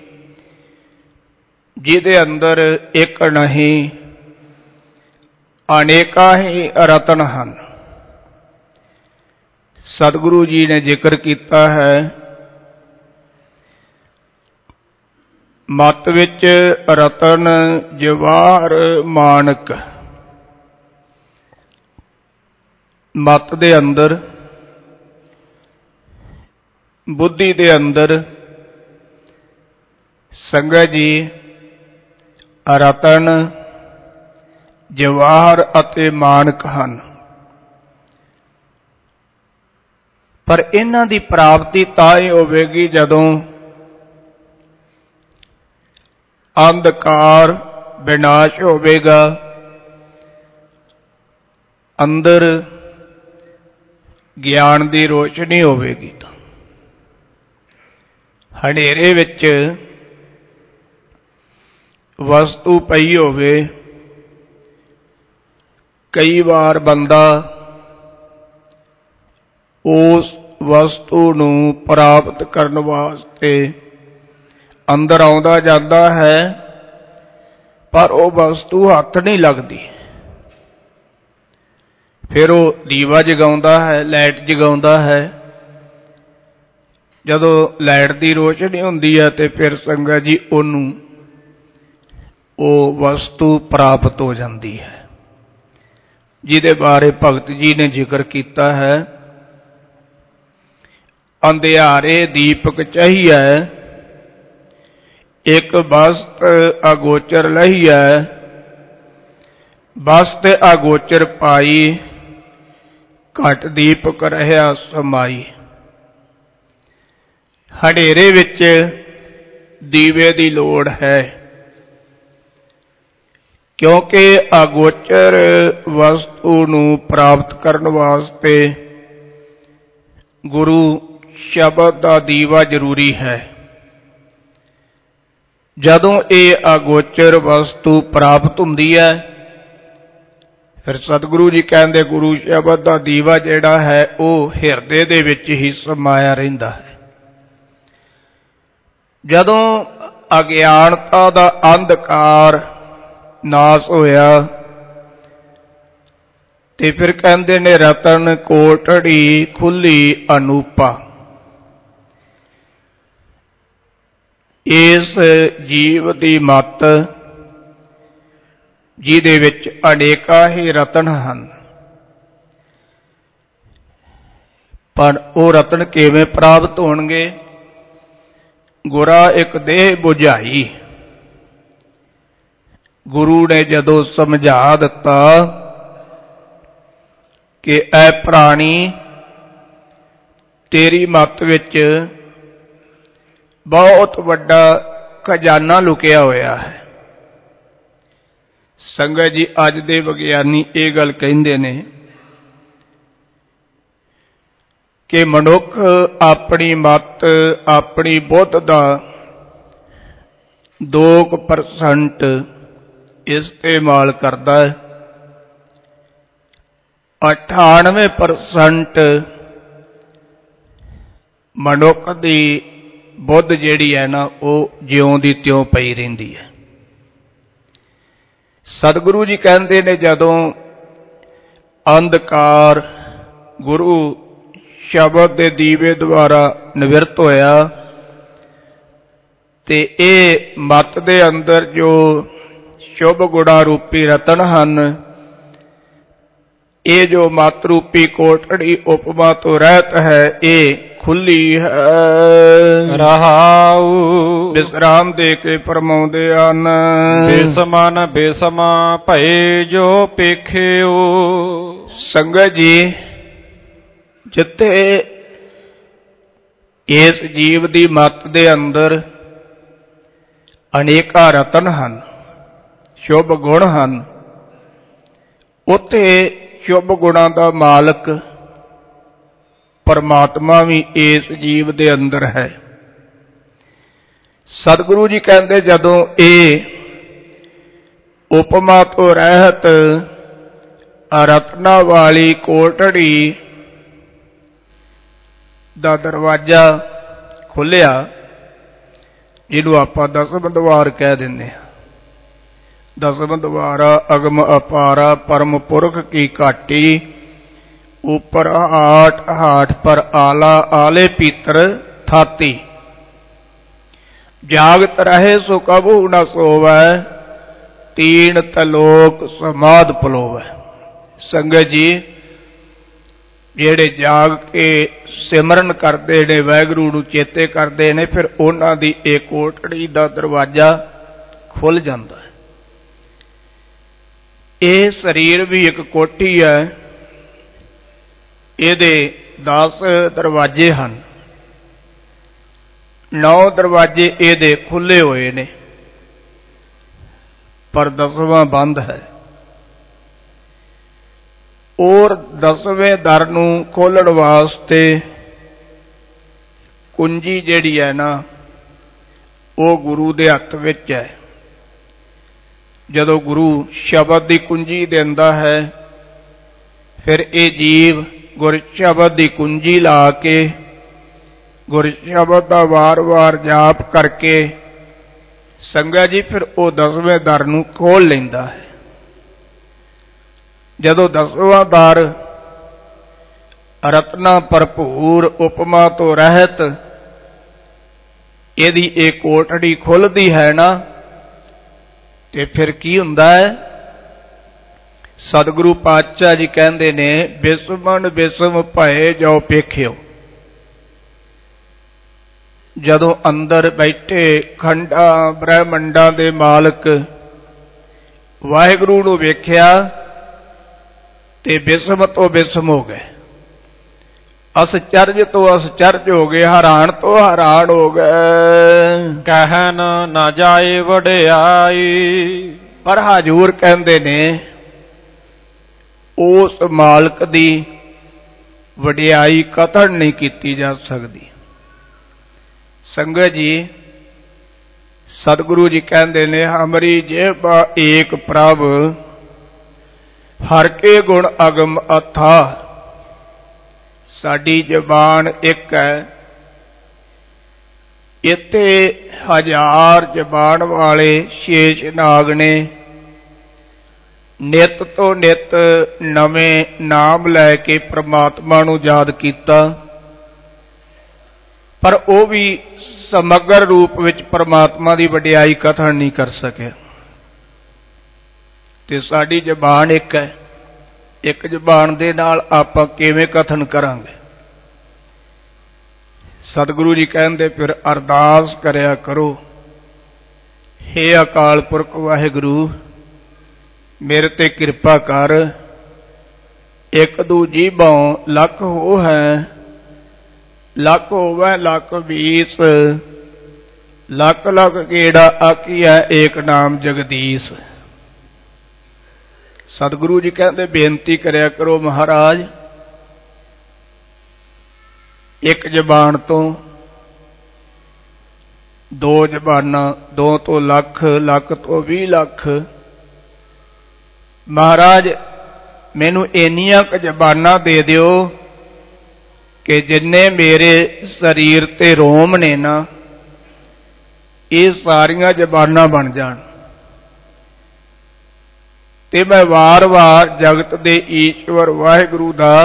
ਜਿਹਦੇ ਅੰਦਰ ਇੱਕ ਨਹੀਂ ਅਨੇਕਾਂ ਹੀ ਰਤਨ ਹਨ। ਸਤਿਗੁਰੂ ਜੀ ਨੇ ਜ਼ਿਕਰ ਕੀਤਾ ਹੈ, ਮਤ ਵਿੱਚ ਰਤਨ ਜਵਾਹਰ ਮਾਣਕ। ਮਤ ਦੇ ਅੰਦਰ, ਬੁੱਧੀ ਦੇ ਅੰਦਰ ਸੰਗਤ ਜੀ ਰਤਨ, ਜਵਾਹਰ ਅਤੇ ਮਾਣਕ ਹਨ। ਪਰ ਇਹਨਾਂ ਦੀ ਪ੍ਰਾਪਤੀ ਤਾਂ ਹੀ ਹੋਵੇਗੀ ਜਦੋਂ ਅੰਧਕਾਰ ਵਿਨਾਸ਼ ਹੋਵੇਗਾ, ਅੰਦਰ ਗਿਆਨ ਦੀ ਰੋਸ਼ਨੀ ਹੋਵੇਗੀ। ਹਨੇਰੇ ਵਿੱਚ ਵਸਤੂ ਪਈ ਹੋਵੇ, ਕਈ ਵਾਰ ਬੰਦਾ ਉਸ ਵਸਤੂ ਨੂੰ ਪ੍ਰਾਪਤ ਕਰਨ ਵਾਸਤੇ ਅੰਦਰ ਆਉਂਦਾ ਜਾਂਦਾ ਹੈ, ਪਰ ਉਹ ਵਸਤੂ ਹੱਥ ਨਹੀਂ ਲੱਗਦੀ। ਫਿਰ ਉਹ ਦੀਵਾ ਜਗਾਉਂਦਾ ਹੈ, ਲਾਈਟ ਜਗਾਉਂਦਾ ਹੈ। ਜਦੋਂ ਲਾਈਟ ਦੀ ਰੋਸ਼ਨੀ ਹੁੰਦੀ ਹੈ ਤੇ ਫਿਰ ਸੰਗਤ ਜੀ ਉਹਨੂੰ ਉਹ ਵਸਤੂ ਪ੍ਰਾਪਤ ਹੋ ਜਾਂਦੀ ਹੈ, ਜਿਹਦੇ ਬਾਰੇ ਭਗਤ ਜੀ ਨੇ ਜ਼ਿਕਰ ਕੀਤਾ ਹੈ। ਅੰਧਿਆਰੇ ਦੀਪਕ ਚਾਹੀਐ, ਇੱਕ ਬਸਤ ਅਗੋਚਰ ਲਹੀਐ, ਬਸਤ ਅਗੋਚਰ ਪਾਈ, ਘਟ ਦੀਪਕ ਰਹਿਆ ਸਮਾਈ। ਹਨੇਰੇ ਵਿੱਚ ਦੀਵੇ ਦੀ ਲੋੜ ਹੈ, ਕਿਉਂਕਿ ਅਗੋਚਰ ਵਸਤੂ ਨੂੰ ਪ੍ਰਾਪਤ ਕਰਨ ਵਾਸਤੇ ਗੁਰੂ ਸ਼ਬਦ ਦਾ ਦੀਵਾ ਜ਼ਰੂਰੀ ਹੈ। ਜਦੋਂ ਇਹ ਅਗੋਚਰ ਵਸਤੂ ਪ੍ਰਾਪਤ ਹੁੰਦੀ ਹੈ, ਫਿਰ ਸਤਿਗੁਰੂ ਜੀ ਕਹਿੰਦੇ ਗੁਰੂ ਸ਼ਬਦ ਦਾ ਦੀਵਾ ਜਿਹੜਾ ਹੈ ਉਹ ਹਿਰਦੇ ਦੇ ਵਿੱਚ ਹੀ ਸਮਾਇਆ ਰਹਿੰਦਾ ਹੈ। ਜਦੋਂ ਅਗਿਆਨਤਾ ਦਾ ਅੰਧਕਾਰ ਨਾਸ ਹੋਇਆ ਤੇ ਫਿਰ ਕਹਿੰਦੇ ਨੇ ਰਤਨ ਕੋਠੜੀ ਖੁੱਲੀ ਅਨੂਪਾ। ਇਸ ਜੀਵ ਦੀ ਮੱਤ, ਜਿਹਦੇ ਵਿੱਚ ਅਨੇਕਾਂ ਹੀ ਰਤਨ ਹਨ, ਪਰ ਉਹ ਰਤਨ ਕਿਵੇਂ ਪ੍ਰਾਪਤ ਹੋਣਗੇ? ਗੁਰਾ ਇੱਕ ਦੇਹ ਬੁਝਾਈ। ਗੁਰੂ ਨੇ ਜਦੋਂ ਸਮਝਾ ਦਿੱਤਾ ਕਿ ਐ ਪ੍ਰਾਣੀ, ਤੇਰੀ ਮੱਤ ਵਿੱਚ ਬਹੁਤ ਵੱਡਾ ਖਜ਼ਾਨਾ ਲੁਕਿਆ ਹੋਇਆ ਹੈ। ਸੰਗਤ ਜੀ, ਅੱਜ ਦੇ ਵਿਗਿਆਨੀ ਇਹ ਗੱਲ ਕਹਿੰਦੇ ਨੇ ਕਿ ਮਨੁੱਖ ਆਪਣੀ ਮੱਤ, ਆਪਣੀ ਬੁੱਧ ਦਾ 2% ਇਸਤੇਮਾਲ ਕਰਦਾ ਹੈ। 98% ਮਨੁੱਖ ਦੀ ਬੁੱਧ ਜਿਹੜੀ ਹੈ ਨਾ, ਉਹ ਜਿਉਂ ਦੀ ਤਿਉਂ ਪਈ ਰਹਿੰਦੀ ਹੈ। ਸਤਿਗੁਰੂ ਜੀ ਕਹਿੰਦੇ ਨੇ ਜਦੋਂ ਅੰਧਕਾਰ ਗੁਰੂ ਸ਼ਬਦ ਦੇ ਦੀਵੇ ਦੁਆਰਾ ਨਿਵਰਤ ਹੋਇਆ ਤੇ ਇਹ ਮੱਤ ਦੇ ਅੰਦਰ ਜੋ ਸ਼ੁਭ ਗੁਣਾ ਰੂਪੀ ਰਤਨ ਹਨ, ਇਹ ਜੋ ਮਤ ਰੂਪੀ ਕੋਠੜੀ ਉਪਮਾ ਤੋਂ ਰਹਿਤ ਹੈ, ਇਹ ਖੁੱਲੀ ਹੈ। ਰਹਾਉ ਵਿਸਰਾਮ ਦੇ ਕੇ ਫਰਮਾਉਂਦੇ ਹਨ, ਬੇਸਮਨ ਬੇਸਮਾ ਭਏ ਜੋ ਪੇਖਿਓ। ਸੰਗਤ ਜੀ, ਜਿੱਥੇ ਇਸ ਜੀਵ ਦੀ ਮੱਤ ਦੇ ਅੰਦਰ ਅਨੇਕਾਂ ਰਤਨ ਹਨ, ਸ਼ੁਭ ਗੁਣ ਹਨ, ਉੱਥੇ ਸ਼ੁਭ ਗੁਣਾਂ ਦਾ ਮਾਲਕ ਪਰਮਾਤਮਾ ਵੀ ਇਸ ਜੀਵ ਦੇ ਅੰਦਰ ਹੈ। ਸਤਿਗੁਰੂ ਜੀ ਕਹਿੰਦੇ, ਜਦੋਂ ਇਹ ਉਪਮਾ ਤੋਂ ਰਹਿਤ ਰਤਨਾ ਵਾਲੀ ਕੋਠੜੀ ਦਾ ਦਰਵਾਜ਼ਾ ਖੁੱਲਿਆ, ਜਿਹਨੂੰ ਆਪਾਂ ਦਸਮ ਦੁਆਰ ਕਹਿ ਦਿੰਦੇ ਹਾਂ। ਦਸਮ ਦੁਆਰਾ ਅਗਮ ਅਪਾਰਾ ਪਰਮ ਪੁਰਖ ਕੀ ਘਾਟੀ, ਉਪਰ ਹਾਟ ਹਾਟ ਪਰ ਆਲਾ ਆਲੇ ਪੀਤਰ ਥਾਤੀ, ਜਾਗਤ ਰਹੇ ਸੋ ਕਬੂ ਨ ਸੋਵੈ, ਤੀਨ ਤਲੋਕ ਸਮਾਧ ਪਲੋਵੈ। ਸੰਗਤ ਜੀ, ਜਿਹੜੇ ਜਾਗ ਕੇ ਸਿਮਰਨ ਕਰਦੇ ਨੇ, ਵਾਹਿਗੁਰੂ ਨੂੰ ਚੇਤੇ ਕਰਦੇ ਨੇ, ਫਿਰ ਉਹਨਾਂ ਦੀ ਇਹ ਕੋਠੜੀ ਦਾ ਦਰਵਾਜ਼ਾ ਖੁੱਲ ਜਾਂਦਾ ਹੈ। ਇਹ ਸਰੀਰ ਵੀ ਇੱਕ ਕੋਠੀ ਹੈ, ਇਹਦੇ 10 ਦਰਵਾਜ਼ੇ ਹਨ। 9 ਦਰਵਾਜ਼ੇ ਇਹਦੇ ਖੁੱਲੇ ਹੋਏ ਨੇ, ਪਰ 10ਵਾਂ ਬੰਦ ਹੈ। ਔਰ 10ਵੇਂ ਦਰ ਨੂੰ ਖੋਲ੍ਹਣ ਵਾਸਤੇ ਕੁੰਜੀ ਜਿਹੜੀ ਹੈ ਨਾ, ਉਹ ਗੁਰੂ ਦੇ ਹੱਥ ਵਿੱਚ ਹੈ। ਜਦੋਂ ਗੁਰੂ ਸ਼ਬਦ ਦੀ ਕੁੰਜੀ ਦਿੰਦਾ ਹੈ, ਫਿਰ ਇਹ ਜੀਵ ਗੁਰ ਸ਼ਬਦ ਦੀ ਕੁੰਜੀ ਲਾ ਕੇ, ਗੁਰ ਸ਼ਬਦ ਦਾ ਵਾਰ-ਵਾਰ ਜਾਪ ਕਰਕੇ, ਸੰਗਤ ਜੀ, ਫਿਰ ਉਹ 10ਵੇਂ ਦਰ ਨੂੰ ਖੋਲ੍ਹ ਲੈਂਦਾ ਹੈ। ਜਦੋਂ 10ਵਾਂ ਦਰ ਰਤਨਾ ਭਰਪੂਰ ਉਪਮਾ ਤੋਂ ਰਹਿਤ ਇਹਦੀ ਇਹ ਕੋਠੜੀ ਖੁੱਲ੍ਹਦੀ ਹੈ ਨਾ, ਤੇ ਫਿਰ ਕੀ ਹੁੰਦਾ ਹੈ? ਸਤਿਗੁਰੂ ਪਾਤਸ਼ਾਹ ਜੀ ਕਹਿੰਦੇ ਨੇ, ਬਿਸਮਨ ਬਿਸਮ ਭਏ ਜੋ ਪੇਖਿਓ। ਜਦੋਂ ਅੰਦਰ ਬੈਠੇ ਖੰਡਾਂ ਬ੍ਰਹਮੰਡਾਂ ਦੇ ਮਾਲਕ ਵਾਹਿਗੁਰੂ ਨੂੰ ਵੇਖਿਆ ਤੇ ਬਿਸਮ ਤੋਂ ਬਿਸਮ ਹੋ ਗਏ, ਅਸਚਰਜ ਤੋਂ ਅਸਚਰਜ ਹੋ ਗਏ, ਹੈਰਾਨ ਤੋਂ ਹੈਰਾਨ ਹੋ ਗਏ। ਕਹਿਨ ਨਾ ਜਾਏ ਵਡਿਆਈ, ਪਰ ਹਜ਼ੂਰ ਕਹਿੰਦੇ ਨੇ, ਉਸ ਮਾਲਕ ਦੀ ਵਡਿਆਈ ਕਥਨ ਨਹੀਂ ਕੀਤੀ ਜਾ ਸਕਦੀ। ਸੰਗਤ ਜੀ, ਸਤਿਗੁਰੂ ਜੀ ਕਹਿੰਦੇ ਨੇ, ਹਮਰੀ ਜੇਬਾ ਏਕ ਪ੍ਰਭ, ਹਰ ਕੇ ਗੁਣ ਅਗਮ ਅਥਾ। ਸਾਡੀ ਜ਼ਬਾਨ ਇੱਕ ਹੈ, ਇੱਥੇ 1000 ਜ਼ਬਾਨ ਵਾਲੇ ਸ਼ੇਸ਼ ਨਾਗ ਨੇ, ਨਿਤ ਤੋਂ ਨਿਤ ਨਵੇਂ ਨਾਮ ਲੈ ਕੇ ਪ੍ਰਮਾਤਮਾ ਨੂੰ ਯਾਦ ਕੀਤਾ, ਪਰ ਉਹ ਵੀ ਸਮਗਰ ਰੂਪ ਵਿੱਚ ਪ੍ਰਮਾਤਮਾ ਦੀ ਵਡਿਆਈ ਕਥਨ ਨਹੀਂ ਕਰ ਸਕਿਆ। ਤੇ ਸਾਡੀ ਜ਼ਬਾਨ ਇੱਕ ਹੈ, ਇੱਕ ਜ਼ਬਾਨ ਦੇ ਨਾਲ ਆਪਾਂ ਕਿਵੇਂ ਕਥਨ ਕਰਾਂਗੇ? ਸਤਿਗੁਰੂ ਜੀ ਕਹਿੰਦੇ, ਫਿਰ ਅਰਦਾਸ ਕਰਿਆ ਕਰੋ, ਹੇ ਅਕਾਲ ਪੁਰਖ ਵਾਹਿਗੁਰੂ, ਮੇਰੇ ਤੇ ਕਿਰਪਾ ਕਰ। ਇੱਕ ਦੂ ਜੀਭੋਂ ਲੱਖ ਹੋ ਹੈ, ਲੱਖ ਹੋਵੈ ਲੱਖ 20, ਲੱਖ ਲੱਖ ਕੀੜਾ ਆਖੀਐ ਏਕ ਨਾਮ ਜਗਦੀਸ਼। ਸਤਿਗੁਰੂ ਜੀ ਕਹਿੰਦੇ, ਬੇਨਤੀ ਕਰਿਆ ਕਰੋ ਮਹਾਰਾਜ, ਇੱਕ ਜ਼ਬਾਨ ਤੋਂ 2 ਜ਼ਬਾਨਾਂ, 2 ਤੋਂ ਲੱਖ, ਲੱਖ ਤੋਂ 20 ਲੱਖ। ਮਹਾਰਾਜ, ਮੈਨੂੰ ਇੰਨੀਆਂ ਕੁ ਜ਼ਬਾਨਾਂ ਦੇ ਦਿਓ ਕਿ ਜਿੰਨੇ ਮੇਰੇ ਸਰੀਰ ਤੇ ਰੋਮ ਨੇ ਨਾ, ਇਹ ਸਾਰੀਆਂ ਜ਼ਬਾਨਾਂ ਬਣ ਜਾਣ, ਤੇ ਮੈਂ ਵਾਰ-ਵਾਰ ਜਗਤ ਦੇ ਈਸ਼ਵਰ ਵਾਹਿਗੁਰੂ ਦਾ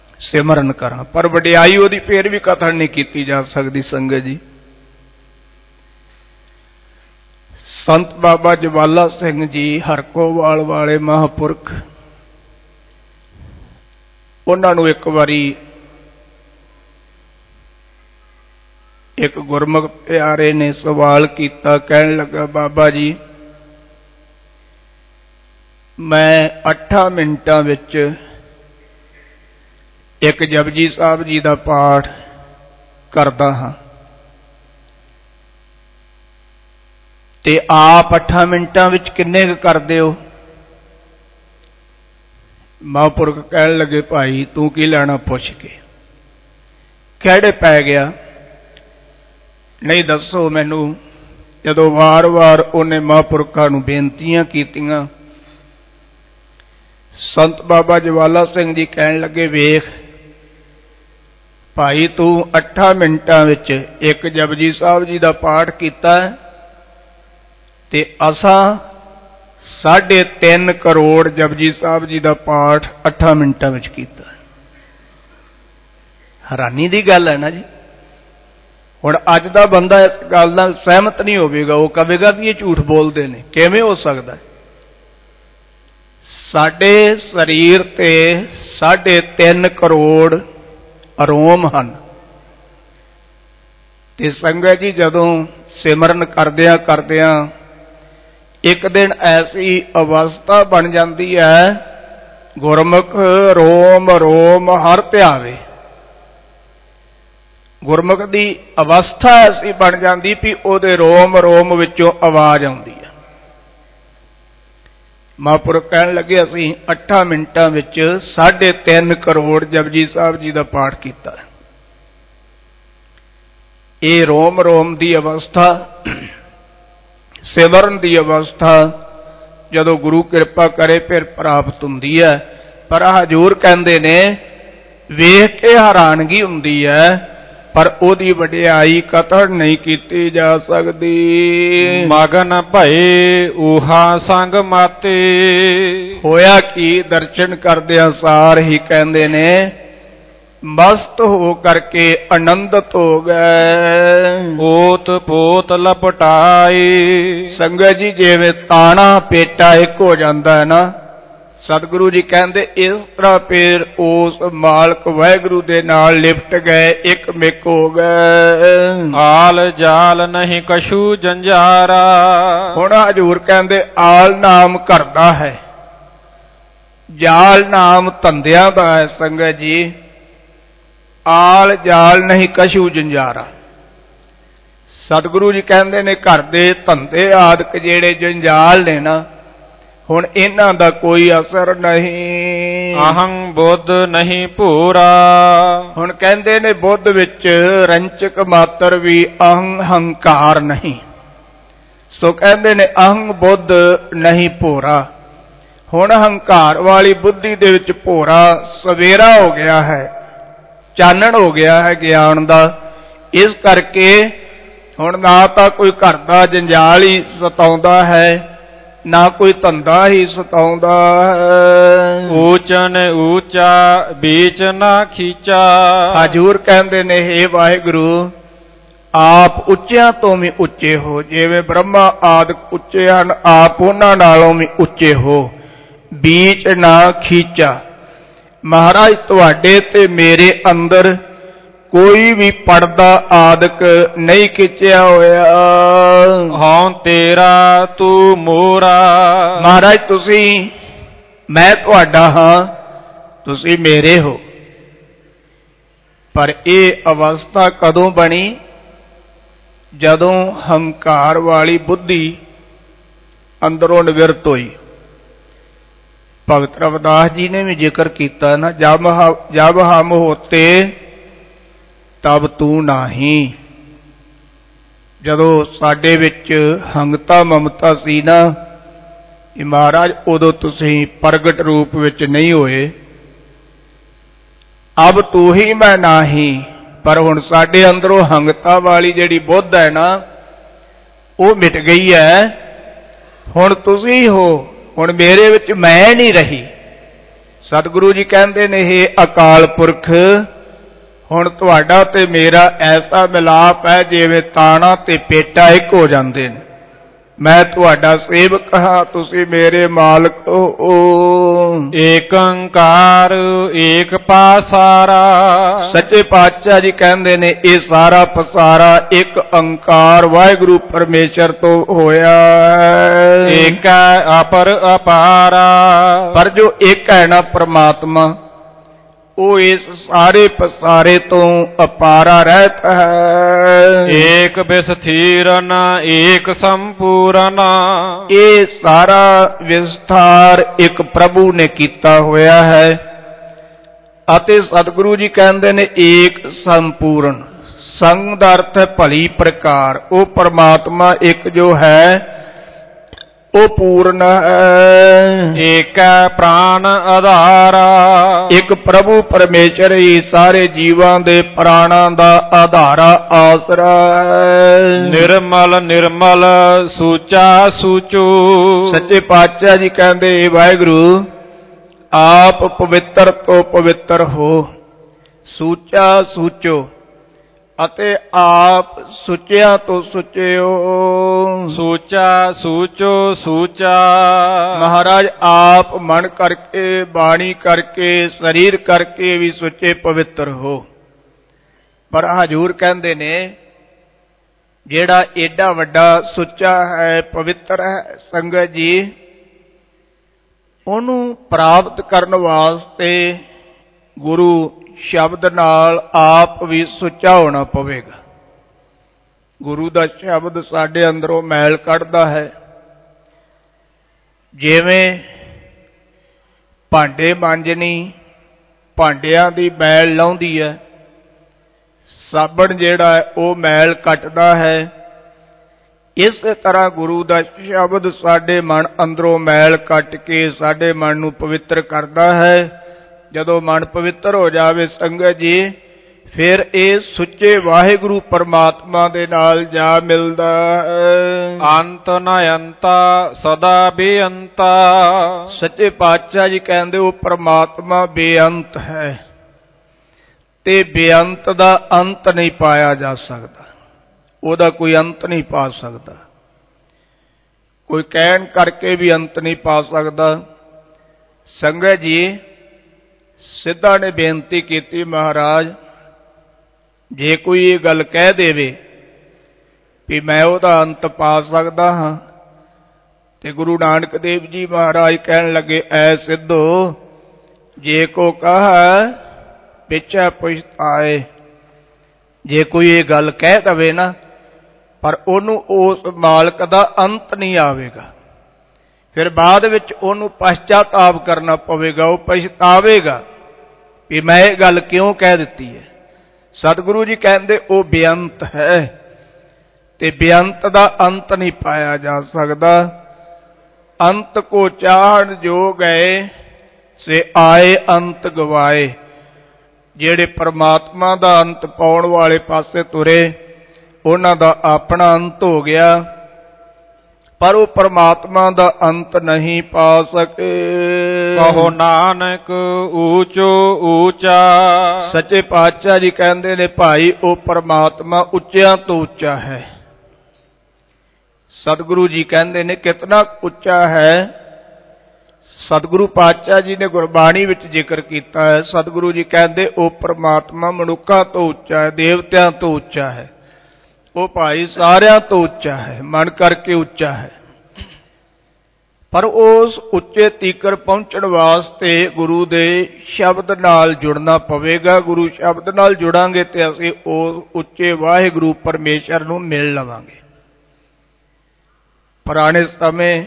ਸਿਮਰਨ ਕਰਾਂ। ਪਰ ਵਡਿਆਈ ਉਹਦੀ ਫੇਰ ਵੀ ਕਥਨ ਨਹੀਂ ਕੀਤੀ ਜਾ ਸਕਦੀ। ਸੰਗਤ ਜੀ, ਸੰਤ ਬਾਬਾ ਜਵਾਲਾ ਸਿੰਘ ਜੀ ਹਰਕੋਵਾਲ ਵਾਲੇ ਮਹਾਂਪੁਰਖ, ਉਹਨਾਂ ਨੂੰ ਇੱਕ ਵਾਰੀ ਇੱਕ ਗੁਰਮੁਖ ਪਿਆਰੇ ਨੇ ਸਵਾਲ ਕੀਤਾ। ਕਹਿਣ ਲੱਗਾ, ਬਾਬਾ ਜੀ ਮੈਂ 8 ਮਿੰਟਾਂ ਵਿੱਚ ਇੱਕ ਜਪਜੀ ਸਾਹਿਬ ਜੀ ਦਾ ਪਾਠ ਕਰਦਾ ਹਾਂ ਤੇ ਆਪ 8 ਮਿੰਟਾਂ ਵਿੱਚ ਕਿੰਨੇ ਕੁ ਕਰਦੇ ਹੋ? ਮਹਾਂਪੁਰਖ ਕਹਿਣ ਲੱਗੇ, ਭਾਈ ਤੂੰ ਕੀ ਲੈਣਾ ਪੁੱਛ ਕੇ, ਕਿਹੜੇ ਪੈ ਗਿਆ? ਨਹੀਂ ਦੱਸੋ ਮੈਨੂੰ। ਜਦੋਂ ਵਾਰ-ਵਾਰ ਉਹਨੇ ਮਹਾਂਪੁਰਖਾਂ ਨੂੰ ਬੇਨਤੀਆਂ ਕੀਤੀਆਂ, ਸੰਤ ਬਾਬਾ ਜਵਾਲਾ ਸਿੰਘ ਜੀ ਕਹਿਣ ਲੱਗੇ, ਵੇਖ ਭਾਈ ਤੂੰ 8 ਮਿੰਟਾਂ ਵਿੱਚ ਇੱਕ ਜਪਜੀ ਸਾਹਿਬ ਜੀ ਦਾ ਪਾਠ ਕੀਤਾ ਤੇ ਅਸਾਂ 3.5 ਕਰੋੜ ਜਪਜੀ ਸਾਹਿਬ ਜੀ ਦਾ ਪਾਠ 8 ਮਿੰਟਾਂ ਵਿੱਚ ਕੀਤਾ। ਹੈਰਾਨੀ ਦੀ ਗੱਲ ਹੈ ਨਾ ਜੀ। ਹੁਣ ਅੱਜ ਦਾ ਬੰਦਾ ਇਸ ਗੱਲ ਨਾਲ ਸਹਿਮਤ ਨਹੀਂ ਹੋਵੇਗਾ, ਉਹ ਕਹੇਗਾ ਵੀ ਇਹ ਝੂਠ ਬੋਲਦੇ ਨੇ। ਕਿਵੇਂ ਹੋ ਸਕਦਾ? ਸਾਡੇ ਸਰੀਰ ਤੇ 3.5 ਕਰੋੜ ਅਰੋਮ ਹਨ ਤੇ ਸੰਗਤ ਜੀ ਜਦੋਂ ਸਿਮਰਨ ਕਰਦਿਆਂ ਕਰਦਿਆਂ ਇੱਕ ਦਿਨ ਐਸੀ ਅਵਸਥਾ ਬਣ ਜਾਂਦੀ ਹੈ, ਗੁਰਮੁਖ ਰੋਮ ਰੋਮ ਹਰ ਧਿਆਵੇ। ਗੁਰਮੁਖ ਦੀ ਅਵਸਥਾ ਐਸੀ ਬਣ ਜਾਂਦੀ ਵੀ ਉਹਦੇ ਰੋਮ ਰੋਮ ਵਿੱਚੋਂ ਆਵਾਜ਼ ਆਉਂਦੀ ਹੈ। ਮਹਾਂਪੁਰਖ ਕਹਿਣ ਲੱਗੇ, ਅਸੀਂ 8 ਮਿੰਟਾਂ ਵਿੱਚ 3.5 ਕਰੋੜ ਜਪਜੀ ਸਾਹਿਬ ਜੀ ਦਾ ਪਾਠ ਕੀਤਾ। ਇਹ ਰੋਮ ਰੋਮ ਦੀ ਅਵਸਥਾ, ਸਿਮਰਨ ਦੀ ਅਵਸਥਾ ਜਦੋਂ ਗੁਰੂ ਕਿਰਪਾ ਕਰੇ ਫਿਰ ਪ੍ਰਾਪਤ ਹੁੰਦੀ ਹੈ। ਪਰ ਹਜ਼ੂਰ ਕਹਿੰਦੇ ਨੇ, ਵੇਖ ਕੇ ਹੈਰਾਨਗੀ ਹੁੰਦੀ ਹੈ ਪਰ ਉਹਦੀ ਵਡਿਆਈ ਕਤਰ ਨਹੀਂ ਕੀਤੀ ਜਾ ਸਕਦੀ। ਮਗਨ ਭਏ ਊਹਾ ਸੰਗ ਮਾਤੇ। ਹੋਇਆ ਕੀ? ਦਰਸ਼ਨ ਕਰਦਿਆਂ ਸਾਰ ਹੀ ਕਹਿੰਦੇ ਨੇ ਮਸਤ ਹੋ ਕਰਕੇ ਆਨੰਦਿਤ ਹੋ ਗਏ। ਓਤ ਪੋਤ ਲਪਟਾਈ। ਸੰਗਤ ਜੀ ਜਿਵੇਂ ਤਾਣਾ ਪੇਟਾ ਇੱਕ ਹੋ ਜਾਂਦਾ ਹੈ ਨਾ, ਸਤਿਗੁਰੂ ਜੀ ਕਹਿੰਦੇ ਇਸ ਤਰ੍ਹਾਂ ਫਿਰ ਉਸ ਮਾਲਕ ਵਾਹਿਗੁਰੂ ਦੇ ਨਾਲ ਲਿਪਟ ਗਏ, ਇੱਕ ਮਿਕ ਹੋ ਗਏ। ਆਲ ਜਾਲ ਨਹੀਂ ਕਛੂ ਜੰਜਾਰਾ। ਹੁਣ ਹਜ਼ੂਰ ਕਹਿੰਦੇ ਆਲ ਨਾਮ ਘਰ ਦਾ ਹੈ, ਜਾਲ ਨਾਮ ਧੰਦਿਆਂ ਦਾ ਹੈ। ਸੰਗਤ ਜੀ ਆਲ ਜਾਲ ਨਹੀਂ ਕਛੂ ਜੰਜਾਰਾ। ਸਤਿਗੁਰੂ ਜੀ ਕਹਿੰਦੇ ਨੇ ਘਰ ਦੇ ਧੰਦੇ ਆਦਿਕ ਜਿਹੜੇ ਜੰਜਾਲ ਨੇ ਨਾ, ਹੁਣ ਇਹਨਾਂ ਦਾ ਕੋਈ ਅਸਰ ਨਹੀਂ। ਅਹੰ ਬੁੱਧ ਨਹੀਂ ਭੂਰਾ। ਹੁਣ ਕਹਿੰਦੇ ਨੇ ਬੁੱਧ ਵਿੱਚ ਰੰਚਕ ਮਾਤਰ ਵੀ ਅਹੰ ਹੰਕਾਰ ਨਹੀਂ। ਸੋ ਕਹਿੰਦੇ ਨੇ ਅਹੰ ਬੁੱਧ ਨਹੀਂ ਭੋਰਾ। ਹੁਣ ਹੰਕਾਰ ਵਾਲੀ ਬੁੱਧੀ ਦੇ ਵਿੱਚ ਭੋਰਾ ਸਵੇਰਾ ਹੋ ਗਿਆ ਹੈ, ਚਾਨਣ ਹੋ ਗਿਆ ਹੈ ਗਿਆਨ ਦਾ। ਇਸ ਕਰਕੇ ਹੁਣ ਨਾ ਤਾਂ ਕੋਈ ਘਰ ਦਾ ਜੰਜਾਲ ਹੀ ਸਤਾਉਂਦਾ ਹੈ, ਨਾ ਕੋਈ ਧੰਦਾ ਹੀ ਸਤਾਉਂਦਾ ਹੈ। ਊਚਨ ਊਚਾ ਬੀਚ ਨਾ ਖੀਚਾ। ਹਜ਼ੂਰ ਕਹਿੰਦੇ ਨੇ, ਹੇ ਵਾਹਿਗੁਰੂ ਆਪ ਉੱਚਿਆਂ ਤੋਂ ਵੀ ਉੱਚੇ ਹੋ, ਜਿਵੇਂ ਬ੍ਰਹਮਾ ਆਦਿਕ ਉੱਚੇ ਹਨ, ਆਪ ਉਹਨਾਂ ਨਾਲੋਂ ਵੀ ਉੱਚੇ ਹੋ। ਬੀਚ ਨਾ ਖੀਚਾ। ਮਹਾਰਾਜ ਤੁਹਾਡੇ ਤੇ ਮੇਰੇ ਅੰਦਰ ਕੋਈ ਵੀ ਪਰਦਾ ਆਦਿਕ ਨਹੀਂ ਖਿੱਚਿਆ ਹੋਇਆ। ਹਉ ਤੇਰਾ ਤੂੰ ਮੋਰਾ। ਮਹਾਰਾਜ ਤੁਸੀਂ, ਮੈਂ ਤੁਹਾਡਾ ਹਾਂ, ਤੁਸੀਂ ਮੇਰੇ ਹੋ। ਪਰ ਇਹ ਅਵਸਥਾ ਕਦੋਂ ਬਣੀ? ਜਦੋਂ ਹੰਕਾਰ ਵਾਲੀ ਬੁੱਧੀ ਅੰਦਰੋਂ ਨਿਵਰਤ ਹੋਈ। ਭਗਤ ਰਵਿਦਾਸ ਜੀ ਨੇ ਵੀ ਜ਼ਿਕਰ ਕੀਤਾ ਨਾ, ਜਬ ਹਮ ਹੋਤੇ ਤਬ ਤੂੰ ਨਹੀਂ। ਜਦੋਂ ਸਾਡੇ ਵਿੱਚ ਹੰਗਤਾ ਮਮਤਾ ਸੀ ਨਾ, ਇਹ ਮਹਾਰਾਜ ਉਦੋਂ ਤੁਸੀਂ ਪ੍ਰਗਟ ਰੂਪ ਵਿੱਚ ਨਹੀਂ ਹੋਏ। ਅਬ ਤੂੰ ਹੀ ਮੈਂ ਨਹੀਂ। ਪਰ ਹੁਣ ਸਾਡੇ ਅੰਦਰੋਂ ਹੰਗਤਾ ਵਾਲੀ ਜਿਹੜੀ ਬੁੱਧ ਹੈ ਨਾ, ਉਹ ਮਿਟ ਗਈ ਹੈ। ਹੁਣ ਤੁਸੀਂ ਹੋ, ਹੁਣ ਮੇਰੇ ਵਿੱਚ ਮੈਂ ਨਹੀਂ ਰਹੀ। ਸਤਿਗੁਰੂ ਜੀ ਕਹਿੰਦੇ ਨੇ, ਹੇ ਅਕਾਲ ਪੁਰਖ ਹੁਣ ਤੁਹਾਡਾ ਤੇ ਮੇਰਾ ਐਸਾ ਮਿਲਾਪ ਹੈ ਜਿਵੇਂ ਤਾਣਾ ਤੇ ਪੇਟਾ ਇੱਕ ਹੋ ਜਾਂਦੇ ਨੇ। ਮੈਂ ਤੁਹਾਡਾ ਸੇਵਕ ਹਾਂ, ਤੁਸੀਂ ਮੇਰੇ ਮਾਲਕ ਹੋ। ਏਕ ਓੰਕਾਰ ਏਕ ਪਾਸਾਰਾ। ਸੱਚੇ ਪਾਤਸ਼ਾਹ ਜੀ ਕਹਿੰਦੇ ਨੇ ਇਹ ਸਾਰਾ ਪਸਾਰਾ ਇੱਕ ਓੰਕਾਰ ਵਾਹਿਗੁਰੂ ਪਰਮੇਸ਼ਰ ਤੋਂ ਹੋਇਆ ਹੈ। ਏਕ ਅਪਰ ਅਪਾਰਾ। ਪਰ ਜੋ ਇੱਕ ਹੈ ਨਾ ਪ੍ਰਮਾਤਮਾ, ਉਹ ਇਸ ਸਾਰੇ ਪਸਾਰੇ ਤੋਂ ਅਪਾਰਾ ਰਹਿਤ ਹੈ। ਏਕ ਬਿਸਥੀਰਨ ਏਕ ਸੰਪੂਰਨ। ਇਹ ਸਾਰਾ ਵਿਸਥਾਰ ਇੱਕ ਪ੍ਰਭੂ ਨੇ ਕੀਤਾ ਹੋਇਆ ਹੈ। ਅਤੇ ਸਤਿਗੁਰੂ ਜੀ ਕਹਿੰਦੇ ਨੇ ਏਕ ਸੰਪੂਰਨ। ਸੰਗ ਦਾ ਅਰਥ ਹੈ ਭਲੀ ਪ੍ਰਕਾਰ। ਉਹ ਪਰਮਾਤਮਾ ਇੱਕ ਜੋ ਹੈ ਉਹ ਪੂਰਨ ਹੈ। ਏਕ ਪ੍ਰਾਨ ਆਧਾਰਾ। ਇੱਕ ਪ੍ਰਭੂ ਪਰਮੇਸ਼ਰ ਹੀ ਸਾਰੇ ਜੀਵਾਂ ਦੇ ਪ੍ਰਾਣਾਂ ਦਾ ਆਧਾਰਾ ਆਸਰਾ ਹੈ। ਨਿਰਮਲ ਨਿਰਮਲ ਸੂਚਾ ਸੂਚੋ। ਸੱਚੇ ਪਾਤਸ਼ਾਹ ਜੀ ਕਹਿੰਦੇ ਵਾਹਿਗੁਰੂ ਆਪ ਪਵਿੱਤਰ ਤੋਂ ਪਵਿੱਤਰ ਹੋ, ਸੂਚਾ ਸੂਚੋ, ਅਤੇ ਆਪ ਸੁੱਚਿਆਂ ਤੋਂ ਸੁੱਚੇ ਹੋ। ਸੂਚਾ ਸੂਚੋ ਸੂਚਾ। ਮਹਾਰਾਜ ਆਪ ਮਨ ਕਰਕੇ, ਬਾਣੀ ਕਰਕੇ, ਸਰੀਰ ਕਰਕੇ ਵੀ ਸੁੱਚੇ ਪਵਿੱਤਰ ਹੋ। ਪਰ ਹਜ਼ੂਰ ਕਹਿੰਦੇ ਨੇ ਜਿਹੜਾ ਏਡਾ ਵੱਡਾ ਸੁੱਚਾ ਹੈ, ਪਵਿੱਤਰ ਹੈ, ਸੰਗਤ ਜੀ ਉਹਨੂੰ ਪ੍ਰਾਪਤ ਕਰਨ ਵਾਸਤੇ ਗੁਰੂ ਸ਼ਬਦ ਨਾਲ ਆਪ ਵੀ ਸੁੱਚਾ ਹੋਣਾ ਪਵੇਗਾ। ਗੁਰੂ ਦਾ ਸ਼ਬਦ ਸਾਡੇ ਅੰਦਰੋਂ ਮੈਲ ਕੱਢਦਾ ਹੈ। ਜਿਵੇਂ ਭਾਂਡੇ ਮਾਂਜਣੀ ਭਾਂਡਿਆਂ ਦੀ ਮੈਲ ਲਾਉਂਦੀ ਹੈ, ਸਾਬਣ ਜਿਹੜਾ ਹੈ ਉਹ ਮੈਲ ਕੱਟਦਾ ਹੈ, ਇਸੇ ਤਰ੍ਹਾਂ ਗੁਰੂ ਦਾ ਸ਼ਬਦ ਸਾਡੇ ਮਨ ਅੰਦਰੋਂ ਮੈਲ ਕੱਟ ਕੇ ਸਾਡੇ ਮਨ ਨੂੰ ਪਵਿੱਤਰ ਕਰਦਾ ਹੈ। ਜਦੋਂ ਮਨ ਪਵਿੱਤਰ ਹੋ ਜਾਵੇ ਸੰਗਤ ਜੀ, ਫਿਰ ਇਹ ਸੁੱਚੇ ਵਾਹਿਗੁਰੂ ਪਰਮਾਤਮਾ ਦੇ ਨਾਲ ਜਾ ਮਿਲਦਾ ਹੈ। ਅੰਤ ਨ ਅੰਤਾ ਸਦਾ ਬੇਅੰਤਾ। ਸੱਚੇ ਪਾਤਸ਼ਾਹ ਜੀ ਕਹਿੰਦੇ ਉਹ ਪਰਮਾਤਮਾ ਬੇਅੰਤ ਹੈ ਤੇ ਬੇਅੰਤ ਦਾ ਅੰਤ ਨਹੀਂ ਪਾਇਆ ਜਾ ਸਕਦਾ। ਉਹਦਾ ਕੋਈ ਅੰਤ ਨਹੀਂ ਪਾ ਸਕਦਾ, ਕੋਈ ਕਹਿਣ ਕਰਕੇ ਵੀ ਅੰਤ ਨਹੀਂ ਪਾ ਸਕਦਾ। ਸੰਗਤ ਜੀ ਸਿੱਧਾ ਨੇ ਬੇਨਤੀ ਕੀਤੀ, ਮਹਾਰਾਜ ਜੇ ਕੋਈ ਇਹ ਗੱਲ ਕਹਿ ਦੇਵੇ ਵੀ ਮੈਂ ਉਹਦਾ ਅੰਤ ਪਾ ਸਕਦਾ ਹਾਂ, ਤੇ ਗੁਰੂ ਨਾਨਕ ਦੇਵ ਜੀ ਮਹਾਰਾਜ ਕਹਿਣ ਲੱਗੇ ਐ ਸਿੱਧੋ ਜੇ ਕੋ ਕਹਾ ਪਿਛੈ ਪਛਤਾਏ। ਜੇ ਕੋਈ ਇਹ ਗੱਲ ਕਹਿ ਦਵੇ ਨਾ, ਪਰ ਉਹਨੂੰ ਉਸ ਮਾਲਕ ਦਾ ਅੰਤ ਨਹੀਂ ਆਵੇਗਾ, ਫਿਰ ਬਾਅਦ ਵਿੱਚ ਉਹਨੂੰ ਪਛਤਾਤਾਪ ਕਰਨਾ ਪਵੇਗਾ, ਉਹ ਪਛਤਾਵੇਗਾ ਵੀ ਮੈਂ ਇਹ ਗੱਲ ਕਿਉਂ ਕਹਿ ਦਿੱਤੀ ਹੈ। ਸਤਿਗੁਰੂ ਜੀ ਕਹਿੰਦੇ ਉਹ ਬੇਅੰਤ ਹੈ ਤੇ ਬੇਅੰਤ ਦਾ ਅੰਤ ਨਹੀਂ ਪਾਇਆ ਜਾ ਸਕਦਾ। ਅੰਤ ਕੋ ਚਾਹਣ ਜੋ ਗਏ ਸੇ ਆਏ ਅੰਤ ਗਵਾਏ। ਜਿਹੜੇ ਪਰਮਾਤਮਾ ਦਾ ਅੰਤ ਪਾਉਣ ਵਾਲੇ ਪਾਸੇ ਤੁਰੇ ਉਹਨਾਂ ਦਾ ਆਪਣਾ ਅੰਤ ਹੋ ਗਿਆ, ਪਰ ਉਹ ਪਰਮਾਤਮਾ ਦਾ ਅੰਤ ਨਹੀਂ ਪਾ ਸਕੇ। ਕਹੋ ਨਾਨਕ ਊਚੋ ਊਚਾ। ਸੱਚੇ ਪਾਤਸ਼ਾਹ ਜੀ ਕਹਿੰਦੇ ਨੇ ਭਾਈ ਉਹ ਪਰਮਾਤਮਾ ਉੱਚਿਆਂ ਤੋਂ ਉੱਚਾ ਹੈ। ਸਤਿਗੁਰੂ ਜੀ ਕਹਿੰਦੇ ਨੇ ਕਿਤਨਾ ਉੱਚਾ ਹੈ। ਸਤਿਗੁਰੂ ਪਾਤਸ਼ਾਹ ਜੀ ਨੇ ਗੁਰਬਾਣੀ ਵਿੱਚ ਜ਼ਿਕਰ ਕੀਤਾ ਹੈ। ਸਤਿਗੁਰੂ ਜੀ ਕਹਿੰਦੇ ਉਹ ਪਰਮਾਤਮਾ ਮਨੁੱਖਾਂ ਤੋਂ ਉੱਚਾ ਹੈ, ਦੇਵਤਿਆਂ ਤੋਂ ਉੱਚਾ ਹੈ, ਉਹ ਭਾਈ ਸਾਰਿਆਂ ਤੋਂ ਉੱਚਾ ਹੈ, ਮਨ ਕਰਕੇ ਉੱਚਾ ਹੈ। ਪਰ ਉਸ ਉੱਚੇ ਤੀਕਰ ਪਹੁੰਚਣ ਵਾਸਤੇ ਗੁਰੂ ਦੇ ਸ਼ਬਦ ਨਾਲ ਜੁੜਨਾ ਪਵੇਗਾ। ਗੁਰੂ ਸ਼ਬਦ ਨਾਲ ਜੁੜਾਂਗੇ ਤੇ ਅਸੀਂ ਉਸ ਉੱਚੇ ਵਾਹਿਗੁਰੂ ਪਰਮੇਸ਼ਰ ਨੂੰ ਮਿਲ ਲਵਾਂਗੇ। ਪੁਰਾਣੇ ਸਮੇਂ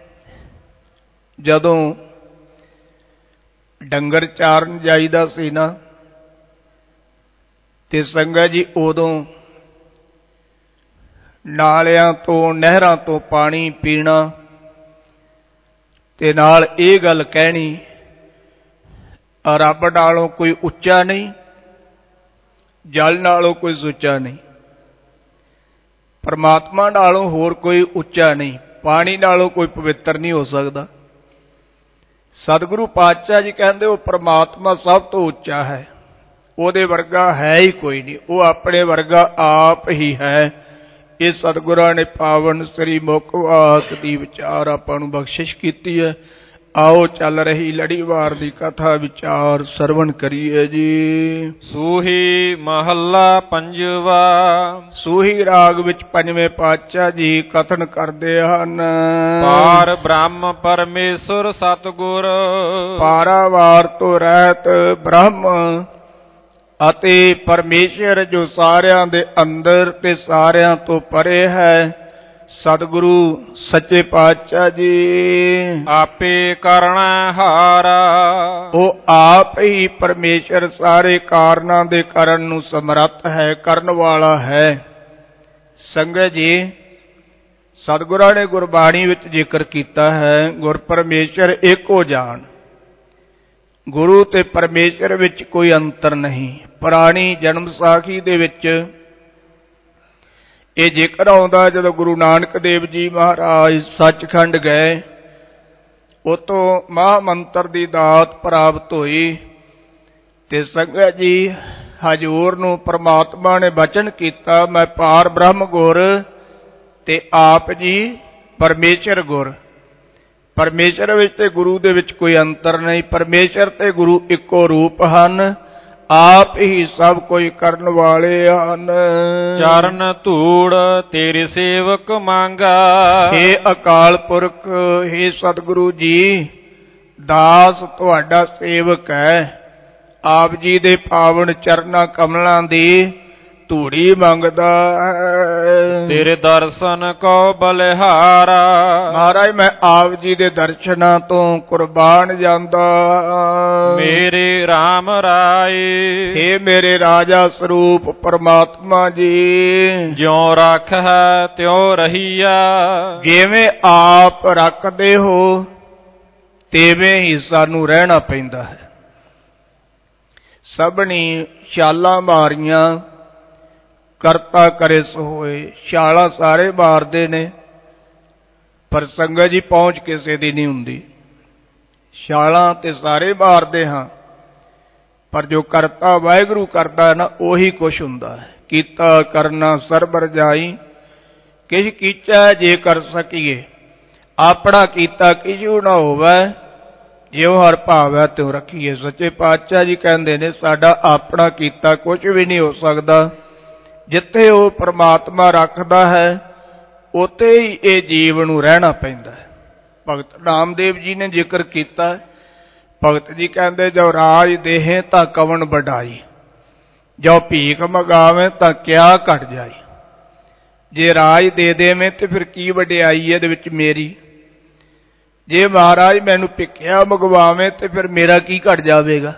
ਜਦੋਂ ਡੰਗਰ ਚਾਰਨ ਜਾਈਦਾ ਸੀ ਨਾ, ਤੇ ਸੰਗਤ ਜੀ ਉਦੋਂ ਨਾਲਿਆਂ ਤੋਂ ਨਹਿਰਾਂ ਤੋਂ ਪਾਣੀ ਪੀਣਾ ਤੇ ਨਾਲ ਇਹ ਗੱਲ ਕਹਿਣੀ ਰੱਬ ਨਾਲੋਂ ਕੋਈ ਉੱਚਾ ਨਹੀਂ, ਜਲ ਨਾਲੋਂ ਕੋਈ ਸੁੱਚਾ ਨਹੀਂ, ਪਰਮਾਤਮਾ ਨਾਲੋਂ ਹੋਰ ਕੋਈ ਉੱਚਾ ਨਹੀਂ, ਪਾਣੀ ਨਾਲੋਂ ਕੋਈ ਪਵਿੱਤਰ ਨਹੀਂ ਹੋ ਸਕਦਾ। ਸਤਿਗੁਰੂ ਪਾਤਸ਼ਾਹ ਜੀ ਕਹਿੰਦੇ ਉਹ ਪਰਮਾਤਮਾ ਸਭ ਤੋਂ ਉੱਚਾ ਹੈ, ਉਹਦੇ ਵਰਗਾ ਹੈ ਹੀ ਕੋਈ ਨਹੀਂ, ਉਹ ਆਪਣੇ ਵਰਗਾ ਆਪ ਹੀ ਹੈ। ਇਹ ਸਤਿਗੁਰਾਂ ਨੇ ਪਾਵਨ ਸ੍ਰੀ ਮੁਖਵਾਕ ਦੀ ਵਿਚਾਰ ਆਪਾਂ ਨੂੰ ਬਖਸ਼ਿਸ਼ ਕੀਤੀ ਹੈ। ਆਓ ਚੱਲ ਰਹੀ ਲੜੀਵਾਰ ਦੀ ਕਥਾ ਵਿਚਾਰ ਸਰਵਣ ਕਰੀਏ ਜੀ। ਸੂਹੀ ਮਹੱਲਾ ਪੰਜਵਾ। ਸੂਹੀ ਰਾਗ ਵਿੱਚ ਪੰਜਵੇਂ ਪਾਤਸ਼ਾਹ ਜੀ ਕਥਨ ਕਰਦੇ ਹਨ। ਪਾਰ ਬ੍ਰਹਮ ਪਰਮੇਸ਼ਰ ਸਤਿਗੁਰ, ਪਾਰਾਵਾਰ ਤੋਂ ਰਹਿਤ ਬ੍ਰਹਮ ਅਤੇ ਪਰਮੇਸ਼ਰ ਜੋ ਸਾਰਿਆਂ ਦੇ ਅੰਦਰ ਤੇ ਸਾਰਿਆਂ ਤੋਂ ਪਰੇ ਹੈ, ਸਤਿਗੁਰੂ ਸੱਚੇ ਪਾਤਸ਼ਾਹ ਜੀ ਆਪੇ ਕਰਣਾ ਹਾਰਾ। ਉਹ ਆਪ ਹੀ ਪਰਮੇਸ਼ਰ ਸਾਰੇ ਕਾਰਨਾਂ ਦੇ ਕਰਨ ਨੂੰ ਸਮਰੱਥ ਹੈ, ਕਰਨ ਵਾਲਾ ਹੈ। ਸੰਗਤ ਜੀ, ਸਤਿਗੁਰਾਂ ਨੇ ਗੁਰਬਾਣੀ ਵਿੱਚ ਜ਼ਿਕਰ ਕੀਤਾ ਹੈ, ਗੁਰ ਪਰਮੇਸ਼ਰ ਏਕੋ ਜਾਣ। ਗੁਰੂ ਤੇ ਪਰਮੇਸ਼ਰ ਵਿੱਚ ਕੋਈ ਅੰਤਰ ਨਹੀਂ। ਪੁਰਾਣੀ ਜਨਮ ਸਾਖੀ ਦੇ ਵਿੱਚ ਇਹ ਜ਼ਿਕਰ ਆਉਂਦਾ, ਜਦੋਂ ਗੁਰੂ ਨਾਨਕ ਦੇਵ ਜੀ ਮਹਾਰਾਜ ਸੱਚਖੰਡ ਗਏ, ਉਤੋਂ ਮਹਾਂਮੰਤਰ ਦੀ ਦਾਤ ਪ੍ਰਾਪਤ ਹੋਈ ਤੇ ਸੰਗਤ ਜੀ ਹਜ਼ੂਰ ਨੂੰ ਪਰਮਾਤਮਾ ਨੇ ਬਚਨ ਕੀਤਾ, ਮੈਂ ਪਾਰ ਬ੍ਰਹਮ ਗੁਰ ਤੇ ਆਪ ਜੀ ਪਰਮੇਸ਼ਰ ਗੁਰ। ਪਰਮੇਸ਼ਰ ਵਿੱਚ ਤੇ ਗੁਰੂ ਦੇ ਵਿੱਚ ਕੋਈ ਅੰਤਰ ਨਹੀਂ। ਪਰਮੇਸ਼ਰ ਤੇ ਗੁਰੂ ਇੱਕੋ ਰੂਪ ਹਨ, ਆਪ ਹੀ ਸਭ ਕੋਈ ਕਰਨ ਵਾਲੇ ਹਨ। ਚਰਨ ਧੂੜ ਤੇਰੇ ਸੇਵਕ ਮੰਗਾ। ਹੇ ਅਕਾਲ ਪੁਰਖ, ਹੇ ਸਤਿਗੁਰੂ ਜੀ, ਦਾਸ ਤੁਹਾਡਾ ਸੇਵਕ ਹੈ। ਆਪ ਜੀ ਦੇ ਪਾਵਨ ਚਰਨਾਂ ਕਮਲਾਂ ਦੀ ਧੂੜੀ ਮੰਗਦਾ ਹੈ। ਤੇਰੇ ਦਰਸ਼ਨ ਕੋ ਬਲਿਹਾਰਾ। ਮਹਾਰਾਜ, ਮੈਂ ਆਪ ਜੀ ਦੇ ਦਰਸ਼ਨਾਂ ਤੋਂ ਕੁਰਬਾਨ ਜਾਂਦਾ। ਮੇਰੇ RAM ਰਾਏ, ਹੇ ਮੇਰੇ ਰਾਜਾ ਸਰੂਪ ਪਰਮਾਤਮਾ ਜੀ, ਜਿਉ ਰੱਖ ਹੈ ਤਿਉ ਰਹੀਆ। ਜਿਵੇਂ ਆਪ ਰੱਖਦੇ ਹੋ ਤਿਵੇਂ ਹੀ ਸਾਨੂੰ ਰਹਿਣਾ ਪੈਂਦਾ ਹੈ। ਸਭਨੀ ਛਾਲਾਂ ਮਾਰੀਆਂ, ਕਰਤਾ ਕਰੇ ਸੋ ਹੋਏ। ਛਾਲਾਂ ਸਾਰੇ ਮਾਰਦੇ ਨੇ, ਪਰ ਸੰਗਤ ਜੀ ਪਹੁੰਚ ਕਿਸੇ ਦੀ ਨਹੀਂ ਹੁੰਦੀ। ਛਾਲਾਂ ਤੇ ਸਾਰੇ ਮਾਰਦੇ ਹਾਂ, ਪਰ ਜੋ ਕਰਤਾ ਵਾਹਿਗੁਰੂ ਕਰਦਾ ਹੈ ਨਾ, ਉਹੀ ਕੁਛ ਹੁੰਦਾ ਹੈ। ਕੀਤਾ ਕਰਨਾ ਸਰਬ ਰਜਾਈ, ਕਿਛ ਕੀਚੈ ਜੇ ਕਰ ਸਕੀਏ। ਆਪਣਾ ਕੀਤਾ ਕਿਛੂ ਨਾ ਹੋਵੇ, ਜਿਉ ਹਰ ਭਾਵੈ ਤਿਉ ਰੱਖੀਏ। ਸੱਚੇ ਪਾਤਸ਼ਾਹ ਜੀ ਕਹਿੰਦੇ ਨੇ, ਸਾਡਾ ਆਪਣਾ ਕੀਤਾ ਕੁਝ ਵੀ ਨਹੀਂ ਹੋ ਸਕਦਾ। ਜਿੱਥੇ ਉਹ ਪਰਮਾਤਮਾ ਰੱਖਦਾ ਹੈ, ਉੱਥੇ ਹੀ ਇਹ ਜੀਵ ਨੂੰ ਰਹਿਣਾ ਪੈਂਦਾ ਹੈ। ਭਗਤ ਨਾਮਦੇਵ ਜੀ ਨੇ ਜ਼ਿਕਰ ਕੀਤਾ, ਭਗਤ ਜੀ ਕਹਿੰਦੇ, ਜੋ ਰਾਜ ਦੇਹੇ ਤਾਂ ਕਵਣ ਵਡਾਈ, ਜੋ ਭੀਖ ਮੰਗਾਵੇਂ ਤਾਂ ਕਿਆ ਘਟ ਜਾਈ। ਜੇ ਰਾਜ ਦੇ ਦੇਵੇਂ ਤੇ ਫਿਰ ਕੀ ਵਡਿਆਈ ਇਹਦੇ ਵਿੱਚ ਮੇਰੀ। ਜੇ ਮਹਾਰਾਜ ਮੈਨੂੰ ਭਿੱਖਿਆ ਮੰਗਵਾਵੇਂ ਤੇ ਫਿਰ ਮੇਰਾ ਕੀ ਘਟ ਜਾਵੇਗਾ।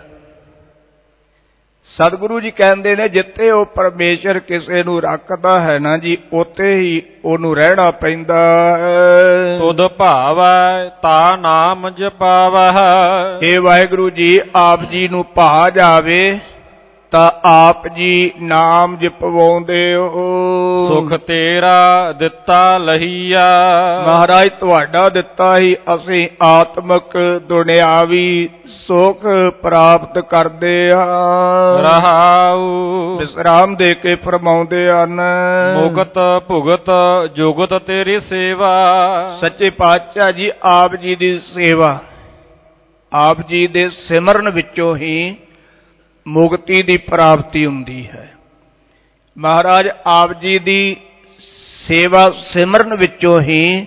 ਸਤਿਗੁਰੂ ਜੀ ਕਹਿੰਦੇ ਨੇ, ਜਿੱਥੇ ਉਹ ਪਰਮੇਸ਼ਰ ਕਿਸੇ ਨੂੰ ਰੱਖਦਾ ਹੈ ਨਾ ਜੀ, ਉੱਥੇ ਹੀ ਉਹਨੂੰ ਰਹਿਣਾ ਪੈਂਦਾ ਹੈ। ਤੁਧ ਭਾਵੈ ਤਾ ਨਾਮ ਜਪਾਵੈ। ਹੇ ਵਾਹਿਗੁਰੂ ਜੀ, ਆਪ ਜੀ ਨੂੰ ਭਾ ਜਾਵੇ ਤਾਂ ਆਪ ਜੀ ਨਾਮ ਜਪਵਾਉਂਦੇ ਹੋ। ਸੁਖ ਤੇਰਾ ਦਿੱਤਾ ਲਹੀਆ। ਮਹਾਰਾਜ, ਤੁਹਾਡਾ ਦਿੱਤਾ ਹੀ ਅਸੀਂ ਆਤਮਕ ਦੁਨਿਆਵੀ ਸੁਖ ਪ੍ਰਾਪਤ ਕਰਦੇ ਹਾਂ। ਰਹਾਉ ਵਿਸਰਾਮ ਦੇ ਕੇ ਫਰਮਾਉਂਦੇ ਹਨ, ਮੁਕਤ ਭੁਗਤ ਜੁਗਤ ਤੇਰੀ ਸੇਵਾ। ਸੱਚੇ ਪਾਤਸ਼ਾਹ ਜੀ, ਆਪ ਜੀ ਦੀ ਸੇਵਾ, ਆਪ ਜੀ ਦੇ ਸਿਮਰਨ ਵਿੱਚੋਂ ਹੀ ਮੁਕਤੀ ਦੀ ਪ੍ਰਾਪਤੀ ਹੁੰਦੀ ਹੈ। ਮਹਾਰਾਜ, ਆਪ ਜੀ ਦੀ ਸੇਵਾ ਸਿਮਰਨ ਵਿੱਚੋਂ ਹੀ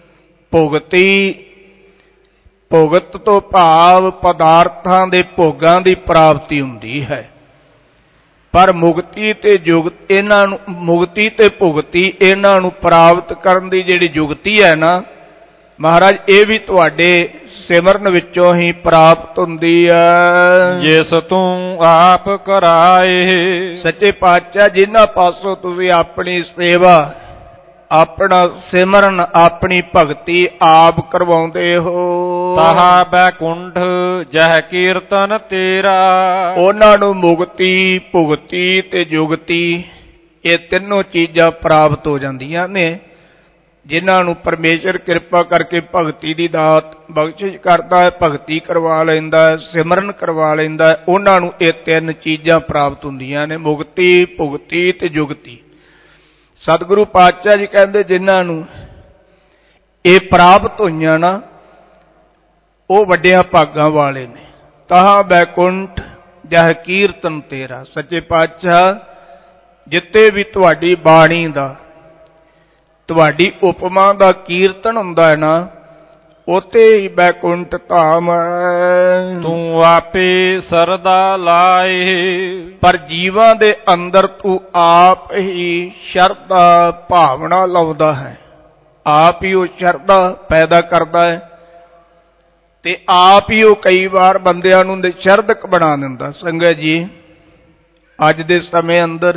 ਭੁਗਤ ਤੋਂ ਭਾਵ ਪਦਾਰਥਾਂ ਦੇ ਭੋਗਾਂ ਦੀ ਪ੍ਰਾਪਤੀ ਹੁੰਦੀ ਹੈ। ਪਰ ਮੁਕਤੀ ਤੇ ਮੁਕਤੀ ਤੇ ਭੁਗਤੀ ਇਹਨਾਂ ਨੂੰ ਪ੍ਰਾਪਤ ਕਰਨ ਦੀ ਜਿਹੜੀ ਜੁਗਤੀ ਹੈ ਨਾ ਮਹਾਰਾਜ, ਇਹ ਵੀ ਤੁਹਾਡੇ ਸਿਮਰਨ ਵਿੱਚੋਂ ਹੀ ਪ੍ਰਾਪਤ ਹੁੰਦੀ ਹੈ। ਜਿਸ ਤੂੰ ਆਪ ਕਰਾਏ। ਸੱਚੇ ਪਾਤਸ਼ਾਹ, ਜਿਨ੍ਹਾਂ ਪਾਸੋਂ ਤੁਸੀਂ ਆਪਣੀ ਸੇਵਾ, ਆਪਣਾ ਸਿਮਰਨ, ਆਪਣੀ ਭਗਤੀ ਆਪ ਕਰਵਾਉਂਦੇ ਹੋ, ਤਹਾ ਬੈਕੁੰਠ ਜਹ ਕੀਰਤਨ ਤੇਰਾ। ਉਹਨਾਂ ਨੂੰ ਮੁਕਤੀ, ਭੁਗਤੀ ਤੇ ਜੁਗਤੀ, ਇਹ ਤਿੰਨੋਂ ਚੀਜ਼ਾਂ ਪ੍ਰਾਪਤ ਹੋ ਜਾਂਦੀਆਂ ਨੇ। ਜਿਨ੍ਹਾਂ ਨੂੰ ਪਰਮੇਸ਼ਰ ਕਿਰਪਾ ਕਰਕੇ ਭਗਤੀ ਦੀ ਦਾਤ ਬਖਸ਼ਿਸ਼ ਕਰਦਾ ਹੈ, ਭਗਤੀ ਕਰਵਾ ਲੈਂਦਾ ਹੈ, ਸਿਮਰਨ ਕਰਵਾ ਲੈਂਦਾ ਹੈ, ਉਹਨਾਂ ਨੂੰ ਇਹ ਤਿੰਨ ਚੀਜ਼ਾਂ ਪ੍ਰਾਪਤ ਹੁੰਦੀਆਂ ਨੇ, ਮੁਕਤੀ, ਭੁਗਤੀ ਤੇ ਜੁਗਤੀ। ਸਤਿਗੁਰੂ ਪਾਤਸ਼ਾਹ ਜੀ ਕਹਿੰਦੇ ਜਿਨ੍ਹਾਂ ਨੂੰ ਇਹ ਪ੍ਰਾਪਤ ਹੋਈਆਂ ਨਾ ਉਹ ਵੱਡਿਆਂ ਭਾਗਾਂ ਵਾਲੇ ਨੇ। ਤਹਾਂ ਬੈਕੁੰਠ ਜਹ ਕੀਰਤਨ ਤੇਰਾ। ਸੱਚੇ ਪਾਤਸ਼ਾਹ ਜਿੱਤੇ ਵੀ ਤੁਹਾਡੀ ਬਾਣੀ ਦਾ, ਤੁਹਾਡੀ ਉਪਮਾ ਦਾ ਕੀਰਤਨ ਹੁੰਦਾ ਹੈ ਨਾ, ਉਤੇ ਹੀ ਬੈਕੁੰਠ ਧਾਮ ਹੈ। ਤੂੰ ਆਪੇ ਸਰਦਾ ਲਾਏ। ਪਰ ਜੀਵਾਂ ਦੇ ਅੰਦਰ ਤੂੰ ਆਪ ਹੀ ਸ਼ਰਧਾ ਭਾਵਨਾ ਲਾਉਂਦਾ ਹੈ, ਆਪ ਹੀ ਉਹ ਸ਼ਰਧਾ ਪੈਦਾ ਕਰਦਾ ਹੈ ਤੇ ਆਪ ਹੀ ਉਹ ਕਈ ਵਾਰ ਬੰਦਿਆਂ ਨੂੰ ਨਿਸ਼ਰਧਕ ਬਣਾ ਦਿੰਦਾ। ਸੰਗਤ ਜੀ, ਅੱਜ ਦੇ ਸਮੇਂ ਅੰਦਰ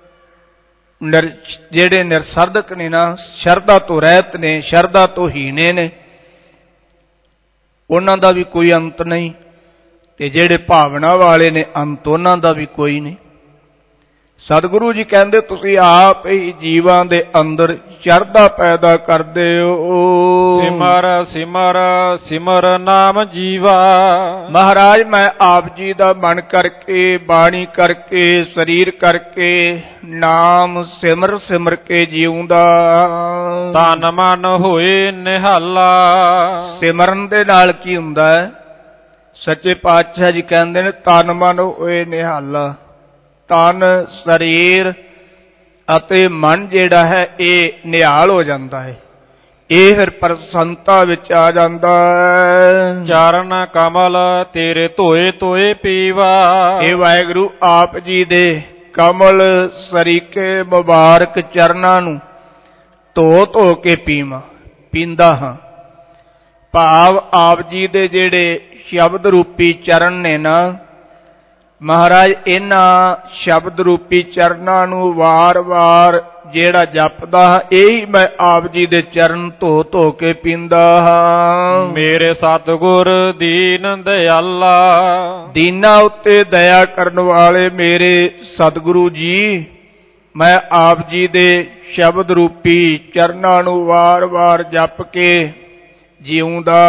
ਜਿਹੜੇ ਨਿਰਸਰਧਕ ਨੇ ਨਾ, ਸ਼ਰਧਾ ਤੋਂ ਰਹਿਤ ਨੇ, ਸ਼ਰਧਾ ਤੋਂ ਹੀਣੇ ਨੇ, ਉਹਨਾਂ ਦਾ ਵੀ ਕੋਈ ਅੰਤ ਨਹੀਂ, ਤੇ ਜਿਹੜੇ ਭਾਵਨਾ ਵਾਲੇ ਨੇ ਅੰਤ ਉਹਨਾਂ ਦਾ ਵੀ ਕੋਈ ਨਹੀਂ। ਸਤਿਗੁਰੂ ਜੀ ਕਹਿੰਦੇ ਤੁਸੀਂ ਆਪ ਹੀ ਜੀਵਾਂ ਦੇ ਅੰਦਰ ਸ਼ਰਧਾ ਪੈਦਾ ਕਰਦੇ ਹੋ। ਸਿਮਰ ਸਿਮਰ ਸਿਮਰ ਨਾਮ ਜੀਵਾ। ਮਹਾਰਾਜ ਮੈਂ ਆਪ ਜੀ ਦਾ ਮਨ ਕਰਕੇ, ਬਾਣੀ ਕਰਕੇ, ਸਰੀਰ ਕਰਕੇ ਨਾਮ ਸਿਮਰ ਸਿਮਰ ਕੇ ਜੀਉਂਦਾ। ਤਨ ਮਨ ਹੋਏ ਨਿਹਾਲਾ। ਸਿਮਰਨ ਦੇ ਨਾਲ ਕੀ ਹੁੰਦਾ ਹੈ? ਸੱਚੇ ਪਾਤਸ਼ਾਹ ਜੀ ਕਹਿੰਦੇ ਨੇ ਤਨ ਮਨ ਹੋਏ ਨਿਹਾਲਾ। ਤਨ, ਸਰੀਰ ਅਤੇ ਮਨ ਜਿਹੜਾ ਹੈ ਇਹ ਨਿਹਾਲ ਹੋ ਜਾਂਦਾ ਹੈ, ਇਹ ਫਿਰ ਪ੍ਰਸੰਨਤਾ ਵਿੱਚ ਆ ਜਾਂਦਾ ਹੈ। ਚਰਨ ਕਮਲ ਤੇਰੇ ਧੋਏ ਧੋਏ ਪੀਵਾ। ਇਹ ਵਾਹਿਗੁਰੂ ਆਪ ਜੀ ਦੇ ਕਮਲ ਸਰੀਕੇ ਮੁਬਾਰਕ ਚਰਨਾਂ ਨੂੰ ਧੋ ਧੋ ਕੇ ਪੀਂਦਾ ਹਾਂ। ਭਾਵ ਆਪ ਜੀ ਦੇ ਜਿਹੜੇ ਸ਼ਬਦ ਰੂਪੀ ਚਰਨ ਨੇ ਨਾ ਮਹਾਰਾਜ, ਇਹਨਾਂ ਸ਼ਬਦ ਰੂਪੀ ਚਰਨਾਂ ਨੂੰ ਵਾਰ-ਵਾਰ ਜਿਹੜਾ ਜਪਦਾ ਇਹੀ ਮੈਂ ਆਪ ਜੀ ਦੇ ਚਰਨ ਧੋ ਧੋ ਕੇ ਪੀਂਦਾ ਹਾਂ। ਮੇਰੇ ਸਤਿਗੁਰ ਦੀਨ ਦਿਆਲਾ। ਦੀਨਾਂ ਉੱਤੇ ਦਇਆ ਕਰਨ ਵਾਲੇ ਮੇਰੇ ਸਤਿਗੁਰੂ ਜੀ, ਮੈਂ ਆਪ ਜੀ ਦੇ ਸ਼ਬਦ ਰੂਪੀ ਚਰਨਾਂ ਨੂੰ ਵਾਰ-ਵਾਰ ਜਪ ਕੇ ਜਿਉਂਦਾ।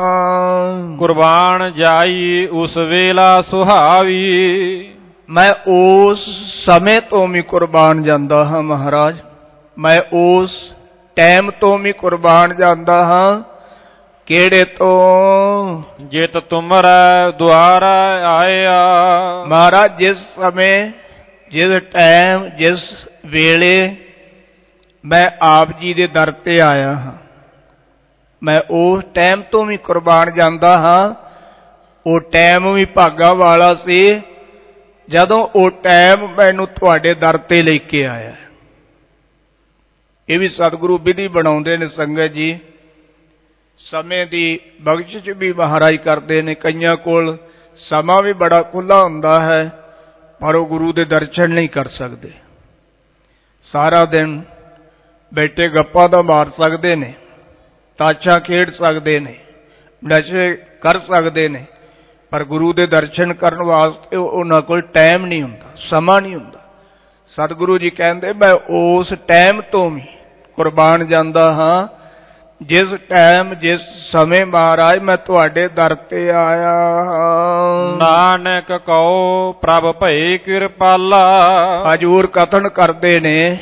ਕੁਰਬਾਨ ਜਾਈ ਉਸ ਵੇਲਾ ਸੁਹਾਵੀ। ਮੈਂ ਉਸ ਸਮੇਂ ਤੋਂ ਵੀ ਕੁਰਬਾਨ ਜਾਂਦਾ ਹਾਂ ਮਹਾਰਾਜ, ਮੈਂ ਉਸ ਟਾਈਮ ਤੋਂ ਵੀ ਕੁਰਬਾਨ ਜਾਂਦਾ ਹਾਂ। ਕਿਹੜੇ ਤੋਂ? ਜਿਤ ਤੁਮਰਾ ਦੁਆਰਾ ਆਇਆ। ਮਹਾਰਾਜ ਜਿਸ ਸਮੇਂ, ਜਿਸ ਟਾਈਮ, ਜਿਸ ਵੇਲੇ ਮੈਂ ਆਪ ਜੀ ਦੇ ਦਰ ਤੇ ਆਇਆ ਹਾਂ, ਮੈਂ ਉਸ ਟਾਈਮ ਤੋਂ ਵੀ ਕੁਰਬਾਨ ਜਾਂਦਾ ਹਾਂ। ਉਹ ਟਾਈਮ ਵੀ ਭਾਗਾ ਵਾਲਾ ਸੀ ਜਦੋਂ ਉਹ ਟਾਈਮ ਮੈਨੂੰ ਤੁਹਾਡੇ ਦਰ ਤੇ ਲੈ ਕੇ ਆਇਆ। ਇਹ ਵੀ ਸਤਿਗੁਰੂ ਵਿਧੀ ਬਣਾਉਂਦੇ ਨੇ ਸੰਗਤ ਜੀ। ਸਮੇਂ ਦੀ ਬਖਸ਼ਿਸ਼ ਵੀ ਮਹਾਰਾਜ ਕਰਦੇ ਨੇ। ਕਈਆਂ ਕੋਲ ਸਮਾਂ ਵੀ ਬੜਾ ਖੁੱਲ੍ਹਾ ਹੁੰਦਾ ਹੈ ਪਰ ਉਹ ਗੁਰੂ ਦੇ ਦਰਸ਼ਨ ਨਹੀਂ ਕਰ ਸਕਦੇ। ਸਾਰਾ ਦਿਨ ਬੈਠੇ ਗੱਪਾਂ ਤਾਂ ਮਾਰ ਸਕਦੇ ਨੇ, ਤਾਸ਼ਾਂ ਖੇਡ ਸਕਦੇ ਨੇ, ਨਸ਼ੇ ਕਰ ਸਕਦੇ ਨੇ, ਪਰ ਗੁਰੂ ਦੇ ਦਰਸ਼ਨ ਕਰਨ ਵਾਸਤੇ ਉਹਨਾਂ ਕੋਲ ਟਾਈਮ ਨਹੀਂ ਹੁੰਦਾ, ਸਮਾਂ ਨਹੀਂ ਹੁੰਦਾ। ਸਤਿਗੁਰੂ ਜੀ ਕਹਿੰਦੇ ਮੈਂ ਉਸ ਟਾਈਮ ਤੋਂ ਵੀ ਕੁਰਬਾਨ ਜਾਂਦਾ ਹਾਂ ਜਿਸ ਟਾਈਮ, ਜਿਸ ਸਮੇਂ ਮਹਾਰਾਜ ਮੈਂ ਤੁਹਾਡੇ ਦਰ ਤੇ ਆਇਆ ਹਾਂ। ਨਾਨਕ ਕਉ ਪ੍ਰਭ ਭਏ ਕਿਰਪਾਲਾ। ਹਜ਼ੂਰ ਕਥਨ ਕਰਦੇ ਨੇ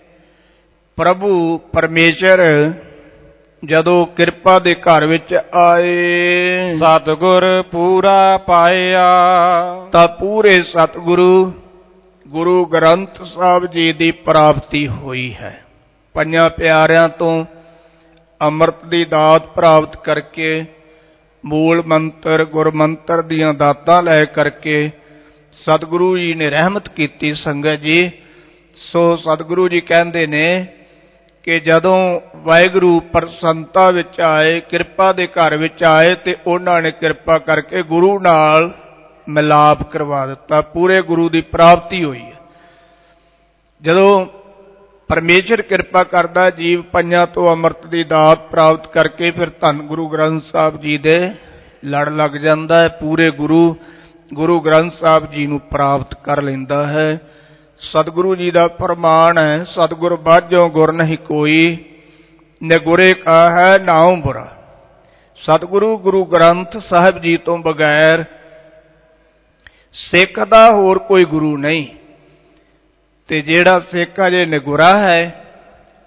ਪ੍ਰਭੂ ਪਰਮੇਸ਼ਰ ਜਦੋਂ ਕਿਰਪਾ ਦੇ ਘਰ ਵਿੱਚ ਆਏ, ਸਤਿਗੁਰ ਪੂਰਾ ਪਾਇਆ। ਤਾਂ ਪੂਰੇ ਸਤਿਗੁਰੂ ਗੁਰੂ ਗ੍ਰੰਥ ਸਾਹਿਬ ਜੀ ਦੀ ਪ੍ਰਾਪਤੀ ਹੋਈ ਹੈ। ਪੰਜਾਂ ਪਿਆਰਿਆਂ ਤੋਂ ਅੰਮ੍ਰਿਤ ਦੀ ਦਾਤ ਪ੍ਰਾਪਤ ਕਰਕੇ, ਮੂਲ ਮੰਤਰ ਗੁਰਮੰਤਰ ਦੀਆਂ ਦਾਤਾਂ ਲੈ ਕਰਕੇ ਸਤਿਗੁਰੂ ਜੀ ਨੇ ਰਹਿਮਤ ਕੀਤੀ। ਸੰਗਤ ਜੀ, ਸੋ ਸਤਿਗੁਰੂ ਜੀ ਕਹਿੰਦੇ ਨੇ ਕਿ ਜਦੋਂ ਵਾਹਿਗੁਰੂ ਪ੍ਰਸੰਨਤਾ ਵਿੱਚ ਆਏ, ਕਿਰਪਾ ਦੇ ਘਰ ਵਿੱਚ ਆਏ, ਤੇ ਉਹਨਾਂ ਨੇ ਕਿਰਪਾ ਕਰਕੇ ਗੁਰੂ ਨਾਲ ਮਿਲਾਪ ਕਰਵਾ ਦਿੱਤਾ। ਪੂਰੇ ਗੁਰੂ ਦੀ ਪ੍ਰਾਪਤੀ ਹੋਈ ਹੈ। ਜਦੋਂ ਪਰਮੇਸ਼ਰ ਕਿਰਪਾ ਕਰਦਾ, ਜੀਵ ਪੰਜਾਂ ਤੋਂ ਅੰਮ੍ਰਿਤ ਦੀ ਦਾਤ ਪ੍ਰਾਪਤ ਕਰਕੇ ਫਿਰ ਧੰਨ ਗੁਰੂ ਗ੍ਰੰਥ ਸਾਹਿਬ ਜੀ ਦੇ ਲੜ ਲੱਗ ਜਾਂਦਾ ਹੈ। ਪੂਰੇ ਗੁਰੂ ਗ੍ਰੰਥ ਸਾਹਿਬ ਜੀ ਨੂੰ ਪ੍ਰਾਪਤ ਕਰ ਲੈਂਦਾ ਹੈ। ਸਤਿਗੁਰੂ ਜੀ ਦਾ ਫਰਮਾਨ ਹੈ, ਸਤਿਗੁਰ ਬਾਝੋਂ ਗੁਰ ਨਹੀਂ ਕੋਈ, ਨਿਗੁਰੇ ਕਾ ਹੈ ਨਾਉ ਬੁਰਾ। ਸਤਿਗੁਰੂ ਗੁਰੂ ਗ੍ਰੰਥ ਸਾਹਿਬ ਜੀ ਤੋਂ ਬਗੈਰ ਸਿੱਖ ਦਾ ਹੋਰ ਕੋਈ ਗੁਰੂ ਨਹੀਂ, ਤੇ ਜਿਹੜਾ ਸਿੱਖ ਅਜੇ ਨਿਗੁਰਾ ਹੈ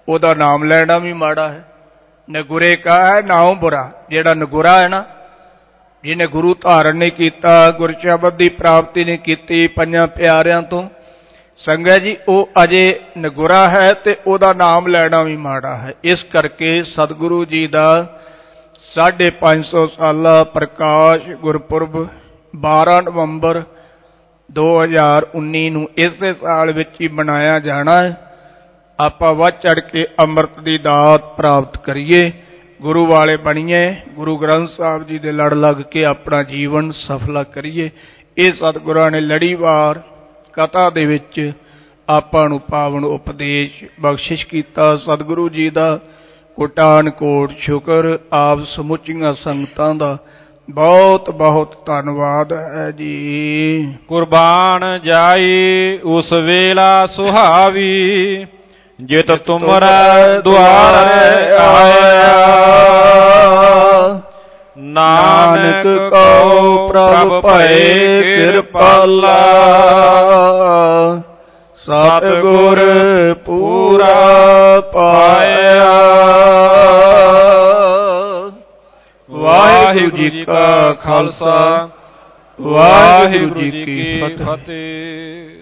ਉਹਦਾ ਨਾਮ ਲੈਣਾ ਵੀ ਮਾੜਾ ਹੈ। ਨਗੁਰੇ ਕਾ ਹੈ ਨਾਉ ਬੁਰਾ। ਜਿਹੜਾ ਨਗੁਰਾ ਹੈ ਨਾ, ਜਿਹਨੇ ਗੁਰੂ ਧਾਰਨ ਨਹੀਂ ਕੀਤਾ, ਗੁਰ ਸ਼ਬਦ ਦੀ ਪ੍ਰਾਪਤੀ ਨਹੀਂ ਕੀਤੀ ਪੰਜਾਂ ਪਿਆਰਿਆਂ ਤੋਂ, ਸੰਗਤ ਜੀ ਉਹ ਅਜੇ ਨਗੁਰਾ ਹੈ ਤੇ ਉਹਦਾ ਨਾਮ ਲੈਣਾ ਵੀ ਮਾੜਾ ਹੈ। ਇਸ ਕਰਕੇ ਸਤਿਗੁਰੂ ਜੀ ਦਾ 550 ਸਾਲਾ ਪ੍ਰਕਾਸ਼ ਗੁਰਪੁਰਬ 12 ਨਵੰਬਰ 2019 ਨੂੰ ਇਸੇ ਸਾਲ ਵਿੱਚ ਹੀ ਮਨਾਇਆ ਜਾਣਾ ਹੈ। ਆਪਾਂ ਵੱਧ ਚੜ੍ਹ ਕੇ ਅੰਮ੍ਰਿਤ ਦੀ ਦਾਤ ਪ੍ਰਾਪਤ ਕਰੀਏ, ਗੁਰੂ ਵਾਲੇ ਬਣੀਏ, ਗੁਰੂ ਗ੍ਰੰਥ ਸਾਹਿਬ ਜੀ ਦੇ ਲੜ ਲੱਗ ਕੇ ਆਪਣਾ ਜੀਵਨ ਸਫਲਾ ਕਰੀਏ। ਇਹ ਸਤਿਗੁਰਾਂ ਨੇ ਲੜੀਵਾਰ ਕਥਾ ਦੇ ਵਿੱਚ ਆਪਾਂ ਨੂੰ ਪਾਵਨ ਉਪਦੇਸ਼ ਬਖਸ਼ਿਸ਼ ਕੀਤਾ। ਸਤਿਗੁਰੂ ਜੀ ਦਾ ਕੋਟਾਨ ਕੋਟ ਸ਼ੁਕਰ। ਆਪ ਸਮੁੱਚੀਆਂ ਸੰਗਤਾਂ ਦਾ ਬਹੁਤ ਬਹੁਤ ਧੰਨਵਾਦ ਹੈ ਜੀ। ਕੁਰਬਾਨ ਜਾਈ ਉਸ ਵੇਲਾ ਸੁਹਾਵੀ, ਜਿਤ ਤੁਮਰਾ ਦੁਆਰ ਆਇਆ। ਨਾਨਕ ਕਉ ਪ੍ਰਭ ਭਏ ਕਿਰਪਾਲਾ, ਸਤਿਗੁਰ ਪੂਰਾ ਪਾਇਆ। ਵਾਹਿਗੁਰੂ ਜੀ ਕਾ ਖਾਲਸਾ, ਵਾਹਿਗੁਰੂ ਜੀ ਕੀ ਫਤਿਹ।